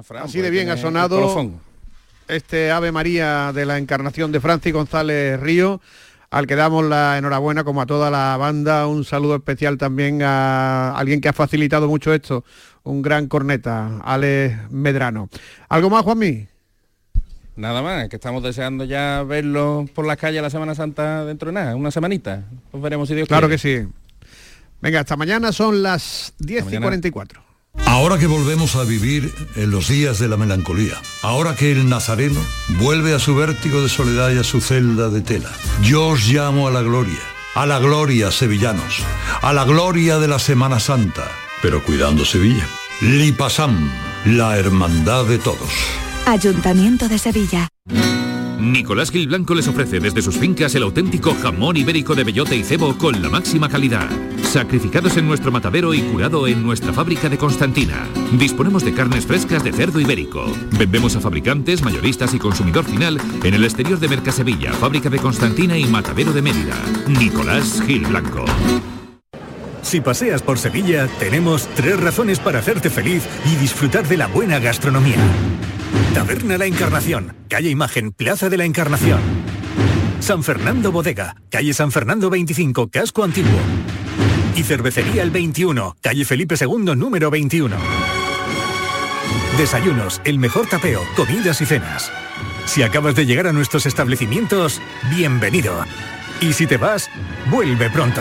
Fran, Así pues de bien ha sonado este Ave María de la Encarnación de Francis González Río, al que damos la enhorabuena, como a toda la banda. Un saludo especial también a alguien que ha facilitado mucho esto, un gran corneta, Alex Medrano. ¿Algo más, Juanmi? Nada más, que estamos deseando ya verlo por las calles la Semana Santa dentro de nada, una semanita. Pues veremos si Dios Claro quiere. que sí. Venga, hasta mañana, son las diez y cuarenta y cuatro. Ahora que volvemos a vivir en los días de la melancolía, ahora que el nazareno vuelve a su vértigo de soledad y a su celda de tela, yo os llamo a la gloria, a la gloria, sevillanos, a la gloria de la Semana Santa, pero cuidando Sevilla. Lipasam, la hermandad de todos. Ayuntamiento de Sevilla. Nicolás Gil Blanco les ofrece desde sus fincas el auténtico jamón ibérico de bellota y cebo con la máxima calidad. Sacrificados en nuestro matadero y curado en nuestra fábrica de Constantina. Disponemos de carnes frescas de cerdo ibérico. Vendemos a fabricantes, mayoristas y consumidor final en el exterior de Mercasevilla, fábrica de Constantina y matadero de Mérida. Nicolás Gil Blanco. Si paseas por Sevilla, tenemos tres razones para hacerte feliz y disfrutar de la buena gastronomía. Taberna La Encarnación, calle Imagen, Plaza de la Encarnación. San Fernando Bodega, calle San Fernando veinticinco, Casco Antiguo. Y Cervecería El veintiuno, calle Felipe segundo, número veintiuno. Desayunos, el mejor tapeo, comidas y cenas. Si acabas de llegar a nuestros establecimientos, bienvenido. Y si te vas, vuelve pronto.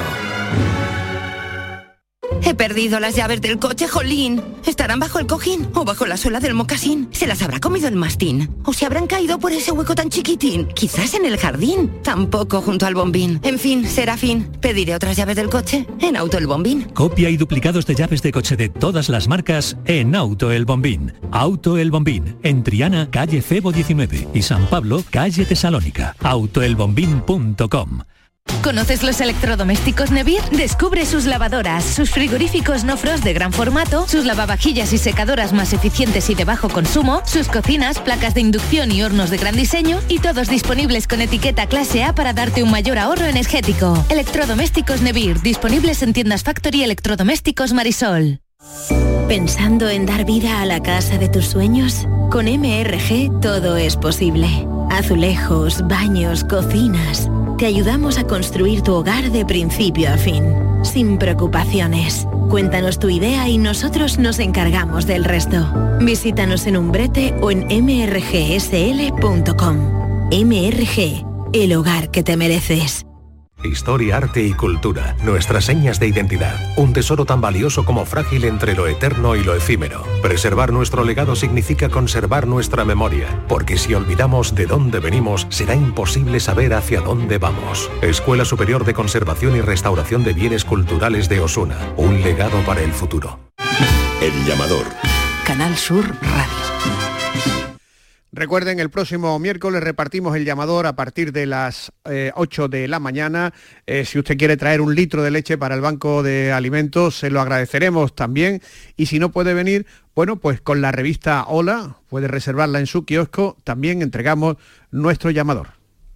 He perdido las llaves del coche, jolín. ¿Estarán bajo el cojín o bajo la suela del mocasín? ¿Se las habrá comido el mastín? ¿O se habrán caído por ese hueco tan chiquitín? Quizás en el jardín. Tampoco junto al bombín. En fin, será fin. Pediré otras llaves del coche en Auto El Bombín. Copia y duplicados de llaves de coche de todas las marcas en Auto El Bombín. Auto El Bombín. En Triana, calle Febo diecinueve. Y San Pablo, calle Tesalónica. auto el bombín punto com. ¿Conoces los electrodomésticos Nevir? Descubre sus lavadoras, sus frigoríficos no frost de gran formato, sus lavavajillas y secadoras más eficientes y de bajo consumo, sus cocinas, placas de inducción y hornos de gran diseño, y todos disponibles con etiqueta clase A para darte un mayor ahorro energético. Electrodomésticos Nevir, disponibles en tiendas Factory Electrodomésticos Marisol. ¿Pensando en dar vida a la casa de tus sueños? Con M R G todo es posible. Azulejos, baños, cocinas. Te ayudamos a construir tu hogar de principio a fin, sin preocupaciones. Cuéntanos tu idea y nosotros nos encargamos del resto. Visítanos en Umbrete o en m r g s l punto com. M R G, el hogar que te mereces. Historia, arte y cultura, nuestras señas de identidad. Un tesoro tan valioso como frágil entre lo eterno y lo efímero. Preservar nuestro legado significa conservar nuestra memoria, porque si olvidamos de dónde venimos, será imposible saber hacia dónde vamos. Escuela Superior de Conservación y Restauración de Bienes Culturales de Osuna. Un legado para el futuro. El Llamador. Canal Sur Radio. Recuerden, el próximo miércoles repartimos el llamador a partir de las eh, ocho de la mañana. Eh, si usted quiere traer un litro de leche para el banco de alimentos, se lo agradeceremos también. Y si no puede venir, bueno, pues con la revista Hola, puede reservarla en su kiosco, también entregamos nuestro llamador.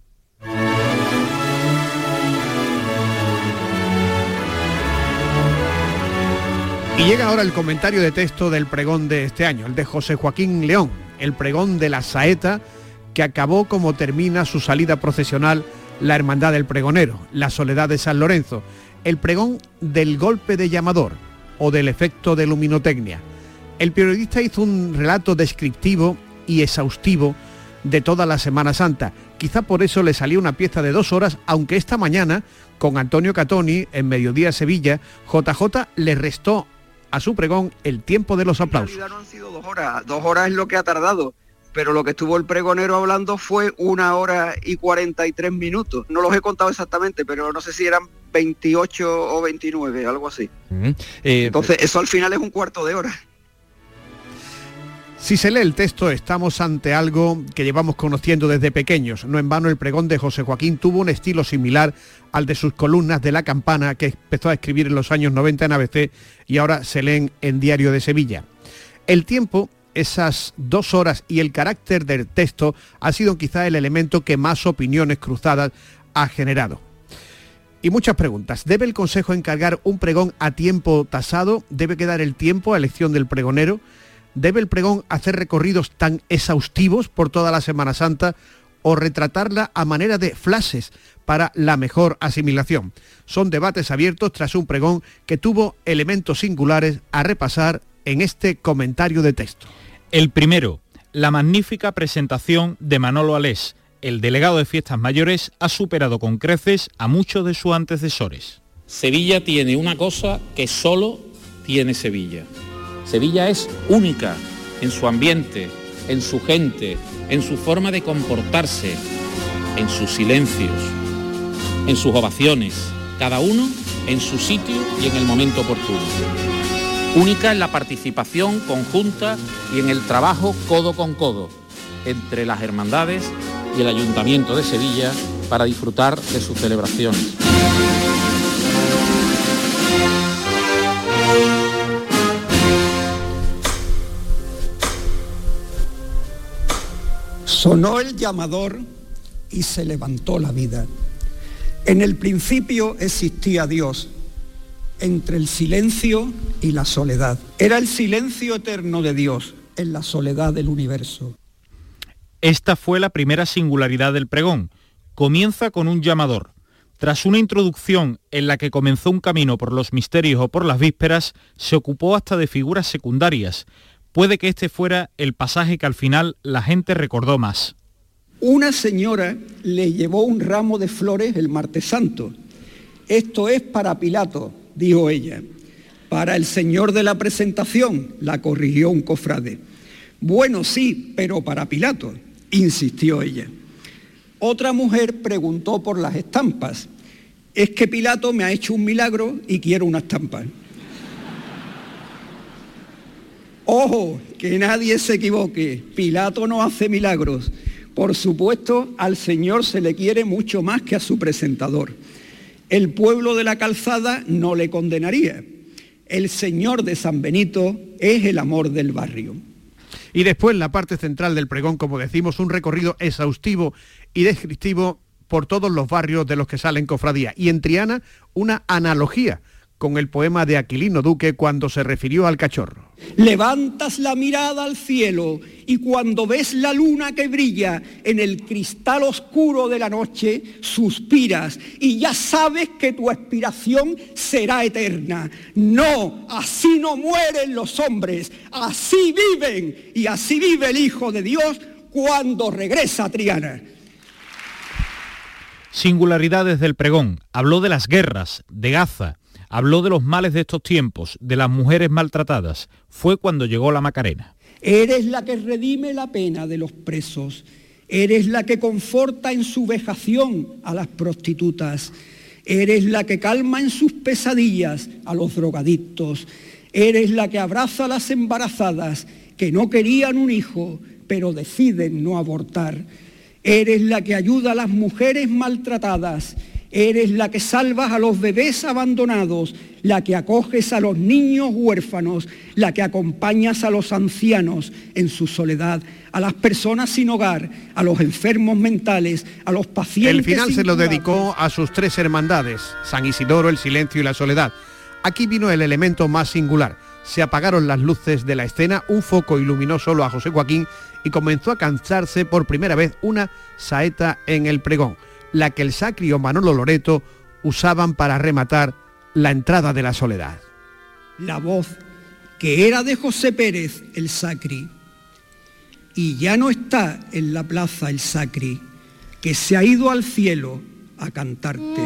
Y llega ahora el comentario de texto del pregón de este año, el de José Joaquín León, el pregón de la saeta que acabó como termina su salida procesional la Hermandad del Pregonero, la Soledad de San Lorenzo, el pregón del golpe de llamador o del efecto de luminotecnia. El periodista hizo un relato descriptivo y exhaustivo de toda la Semana Santa. Quizá por eso le salió una pieza de dos horas, aunque esta mañana, con Antonio Catoni, en Mediodía Sevilla, J J le restó a su pregón el tiempo de los aplausos. En realidad no han sido dos horas, dos horas es lo que ha tardado, pero lo que estuvo el pregonero hablando fue una hora y cuarenta y tres minutos. No los he contado exactamente, pero no sé si eran veintiocho o veintinueve, algo así. Uh-huh. eh, Entonces eso al final es un cuarto de hora. Si se lee el texto, estamos ante algo que llevamos conociendo desde pequeños. No en vano el pregón de José Joaquín tuvo un estilo similar al de sus columnas de La Campana, que empezó a escribir en los años noventa en A B C y ahora se leen en Diario de Sevilla. El tiempo, esas dos horas y el carácter del texto ha sido quizá el elemento que más opiniones cruzadas ha generado. Y muchas preguntas. ¿Debe el Consejo encargar un pregón a tiempo tasado? ¿Debe quedar el tiempo a elección del pregonero? ¿Debe el pregón hacer recorridos tan exhaustivos por toda la Semana Santa o retratarla a manera de flashes para la mejor asimilación? Son debates abiertos tras un pregón que tuvo elementos singulares a repasar en este comentario de texto. El primero, la magnífica presentación de Manolo Alés. El delegado de Fiestas Mayores ha superado con creces a muchos de sus antecesores. Sevilla tiene una cosa que solo tiene Sevilla. Sevilla es única en su ambiente, en su gente, en su forma de comportarse, en sus silencios, en sus ovaciones, cada uno en su sitio y en el momento oportuno. Única en la participación conjunta y en el trabajo codo con codo entre las hermandades y el Ayuntamiento de Sevilla para disfrutar de sus celebraciones. Sonó el llamador y se levantó la vida. En el principio existía Dios, entre el silencio y la soledad. Era el silencio eterno de Dios en la soledad del universo. Esta fue la primera singularidad del pregón. Comienza con un llamador. Tras una introducción en la que comenzó un camino por los misterios o por las vísperas, se ocupó hasta de figuras secundarias. Puede que este fuera el pasaje que al final la gente recordó más. Una señora le llevó un ramo de flores el martes santo. Esto es para Pilato, dijo ella. Para el señor de la presentación, la corrigió un cofrade. Bueno, sí, pero para Pilato, insistió ella. Otra mujer preguntó por las estampas. Es que Pilato me ha hecho un milagro y quiero una estampa. Ojo, que nadie se equivoque, Pilato no hace milagros. Por supuesto, al Señor se le quiere mucho más que a su presentador. El pueblo de la Calzada no le condenaría. El Señor de San Benito es el amor del barrio. Y después, la parte central del pregón, como decimos, un recorrido exhaustivo y descriptivo por todos los barrios de los que salen cofradías. Y en Triana, una analogía con el poema de Aquilino Duque cuando se refirió al cachorro. Levantas la mirada al cielo y cuando ves la luna que brilla en el cristal oscuro de la noche, suspiras y ya sabes que tu expiración será eterna. No, así no mueren los hombres, así viven y así vive el Hijo de Dios cuando regresa a Triana. Singularidades del pregón. Habló de las guerras, de Gaza. Habló de los males de estos tiempos, de las mujeres maltratadas. Fue cuando llegó la Macarena. Eres la que redime la pena de los presos. Eres la que conforta en su vejación a las prostitutas. Eres la que calma en sus pesadillas a los drogadictos. Eres la que abraza a las embarazadas que no querían un hijo, pero deciden no abortar. Eres la que ayuda a las mujeres maltratadas. Eres la que salvas a los bebés abandonados, la que acoges a los niños huérfanos, la que acompañas a los ancianos en su soledad, a las personas sin hogar, a los enfermos mentales, a los pacientes. El final se lo dedicó a sus tres hermandades, San Isidoro, el Silencio y la Soledad. Aquí vino el elemento más singular. Se apagaron las luces de la escena, un foco iluminó solo a José Joaquín y comenzó a cansarse por primera vez una saeta en el pregón, la que el sacri o Manolo Loreto usaban para rematar la entrada de la Soledad. La voz que era de José Pérez, el sacri, y ya no está en la plaza el sacri, que se ha ido al cielo a cantarte.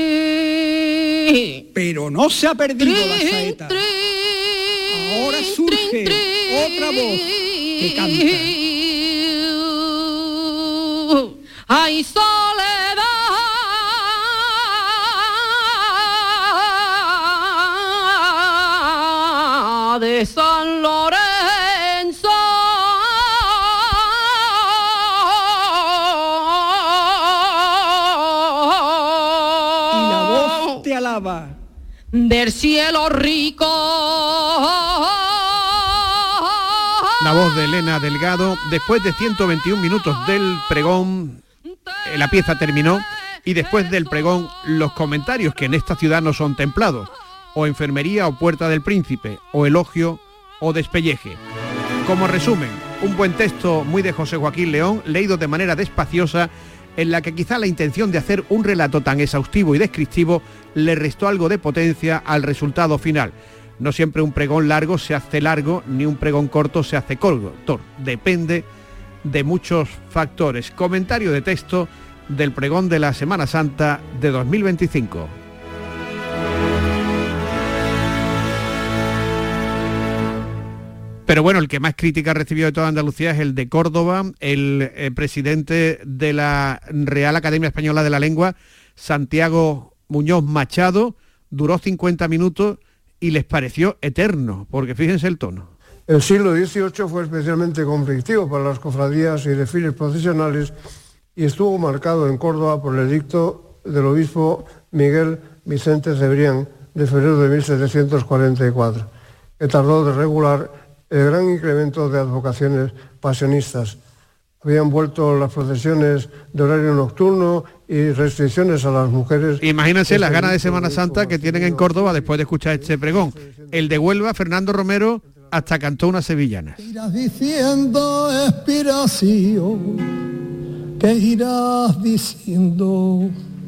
Pero no se ha perdido la saeta. Ahora surge otra voz que canta. ¡Ay, soledad de San Lorenzo! Y la voz te alaba. Del cielo rico. La voz de Elena Delgado. Después de ciento veintiún minutos del pregón, la pieza terminó y después del pregón los comentarios, que en esta ciudad no son templados, o enfermería o puerta del príncipe, o elogio o despelleje. Como resumen, un buen texto muy de José Joaquín León, leído de manera despaciosa, en la que quizá la intención de hacer un relato tan exhaustivo y descriptivo le restó algo de potencia al resultado final. No siempre un pregón largo se hace largo, ni un pregón corto se hace corto. Depende de muchos factores. Comentario de texto del pregón de la Semana Santa de dos mil veinticinco. Pero bueno, el que más crítica recibió de toda Andalucía es el de Córdoba. El, el presidente de la Real Academia Española de la Lengua, Santiago Muñoz Machado, duró cincuenta minutos y les pareció eterno, porque fíjense el tono. El siglo dieciocho fue especialmente conflictivo para las cofradías y desfiles procesionales y estuvo marcado en Córdoba por el edicto del obispo Miguel Vicente Cebrián de febrero de mil setecientos cuarenta y cuatro, que tardó de regular el gran incremento de advocaciones pasionistas. Habían vuelto las procesiones de horario nocturno y restricciones a las mujeres. Imagínense las ganas de Semana Santa que tienen en Córdoba después de escuchar este pregón. El de Huelva, Fernando Romero, hasta cantó unas sevillanas. Irás diciendo expiración, que irás diciendo,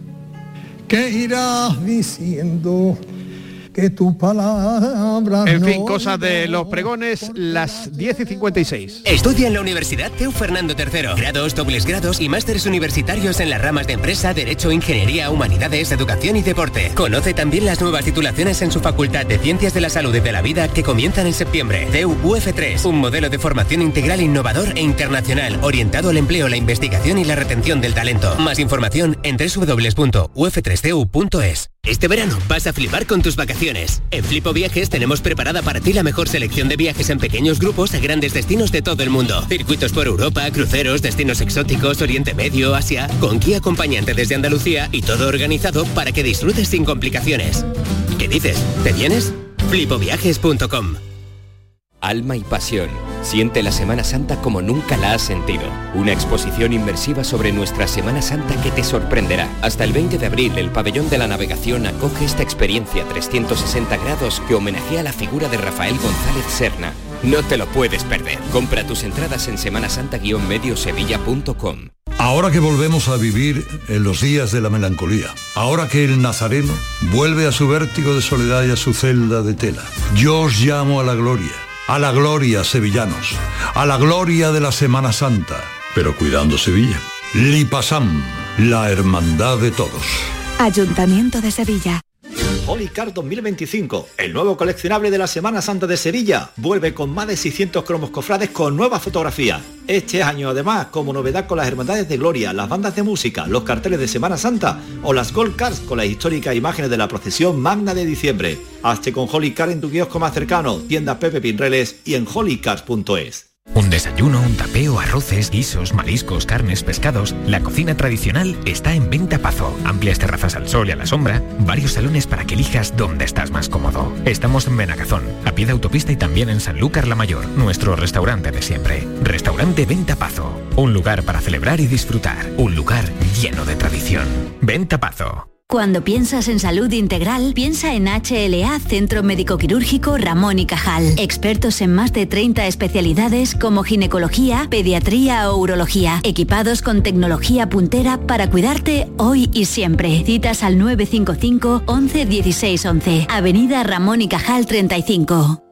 que irás diciendo, que tu palabra. En fin, cosas de los pregones, las diez y cincuenta y seis. Estudia en la Universidad C E U Fernando tercero. Grados, dobles grados y másteres universitarios en las ramas de Empresa, Derecho, Ingeniería, Humanidades, Educación y Deporte. Conoce también las nuevas titulaciones en su Facultad de Ciencias de la Salud y de la Vida que comienzan en septiembre. C E U U F tres, un modelo de formación integral, innovador e internacional, orientado al empleo, la investigación y la retención del talento. Más información en doble u doble u doble u punto u f tres c u punto es. Este verano vas a flipar con tus vacaciones. En Flipo Viajes tenemos preparada para ti la mejor selección de viajes en pequeños grupos a grandes destinos de todo el mundo. Circuitos por Europa, cruceros, destinos exóticos, Oriente Medio, Asia, con guía acompañante desde Andalucía y todo organizado para que disfrutes sin complicaciones. ¿Qué dices? ¿Te vienes? flipo viajes punto com. Alma y pasión. Siente la Semana Santa como nunca la has sentido. Una exposición inmersiva sobre nuestra Semana Santa que te sorprenderá. Hasta el veinte de abril, el Pabellón de la Navegación acoge esta experiencia trescientos sesenta grados que homenajea la figura de Rafael González Serna. No te lo puedes perder. Compra tus entradas en semana santa guion medio sevilla punto com. Ahora que volvemos a vivir en los días de la melancolía, ahora que el nazareno vuelve a su vértigo de soledad y a su celda de tela, yo os llamo a la gloria. A la gloria, sevillanos, a la gloria de la Semana Santa, pero cuidando Sevilla. Lipasam, la hermandad de todos. Ayuntamiento de Sevilla. Holy Car dos mil veinticinco, el nuevo coleccionable de la Semana Santa de Sevilla, vuelve con más de seiscientos cromos cofrades con nuevas fotografías. Este año además, como novedad con las Hermandades de Gloria, las bandas de música, los carteles de Semana Santa o las Gold Cars con las históricas imágenes de la procesión magna de diciembre. Hazte con Holy Car en tu kiosco más cercano, tienda Pepe Pinreles y en holy cars punto es. Un desayuno, un tapeo, arroces, guisos, mariscos, carnes, pescados. La cocina tradicional está en Venta Pazo. Amplias terrazas al sol y a la sombra. Varios salones para que elijas dónde estás más cómodo. Estamos en Benagazón, a pie de autopista y también en Sanlúcar la Mayor. Nuestro restaurante de siempre. Restaurante Venta Pazo. Un lugar para celebrar y disfrutar. Un lugar lleno de tradición. Venta Pazo. Cuando piensas en salud integral, piensa en H L A Centro Médico Quirúrgico Ramón y Cajal. Expertos en más de treinta especialidades como ginecología, pediatría o urología. Equipados con tecnología puntera para cuidarte hoy y siempre. Citas al nueve cinco cinco, once, dieciséis, once. Avenida Ramón y Cajal treinta y cinco.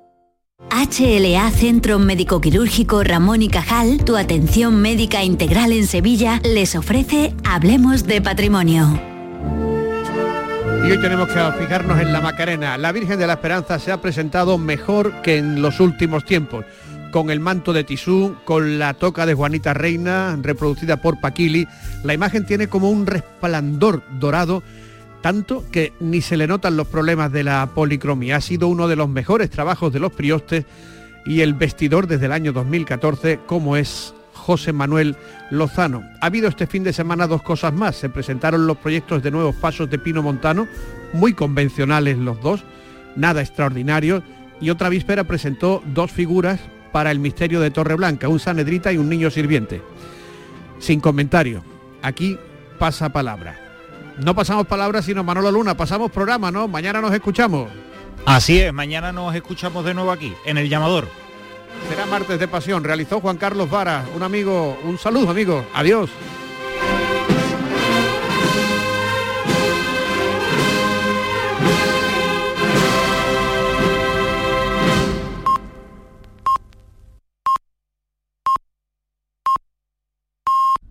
H L A Centro Médico Quirúrgico Ramón y Cajal, tu atención médica integral en Sevilla, les ofrece Hablemos de Patrimonio. Y hoy tenemos que fijarnos en la Macarena. La Virgen de la Esperanza se ha presentado mejor que en los últimos tiempos, con el manto de tisú, con la toca de Juanita Reina, reproducida por Paquili. La imagen tiene como un resplandor dorado, tanto que ni se le notan los problemas de la policromía. Ha sido uno de los mejores trabajos de los priostes y el vestidor desde el año dos mil catorce, como es José Manuel Lozano. Ha habido este fin de semana dos cosas más. Se presentaron los proyectos de nuevos pasos de Pino Montano, muy convencionales los dos, nada extraordinario, y otra víspera presentó dos figuras para el misterio de Torreblanca, un sanedrita y un niño sirviente. Sin comentario, aquí pasa palabra. No pasamos palabras sino Manolo Luna, pasamos programa, ¿no? Mañana nos escuchamos. Así es, mañana nos escuchamos de nuevo aquí, en El Llamador. Será martes de pasión. Realizó Juan Carlos Vara, un amigo, un saludo amigo. Adiós.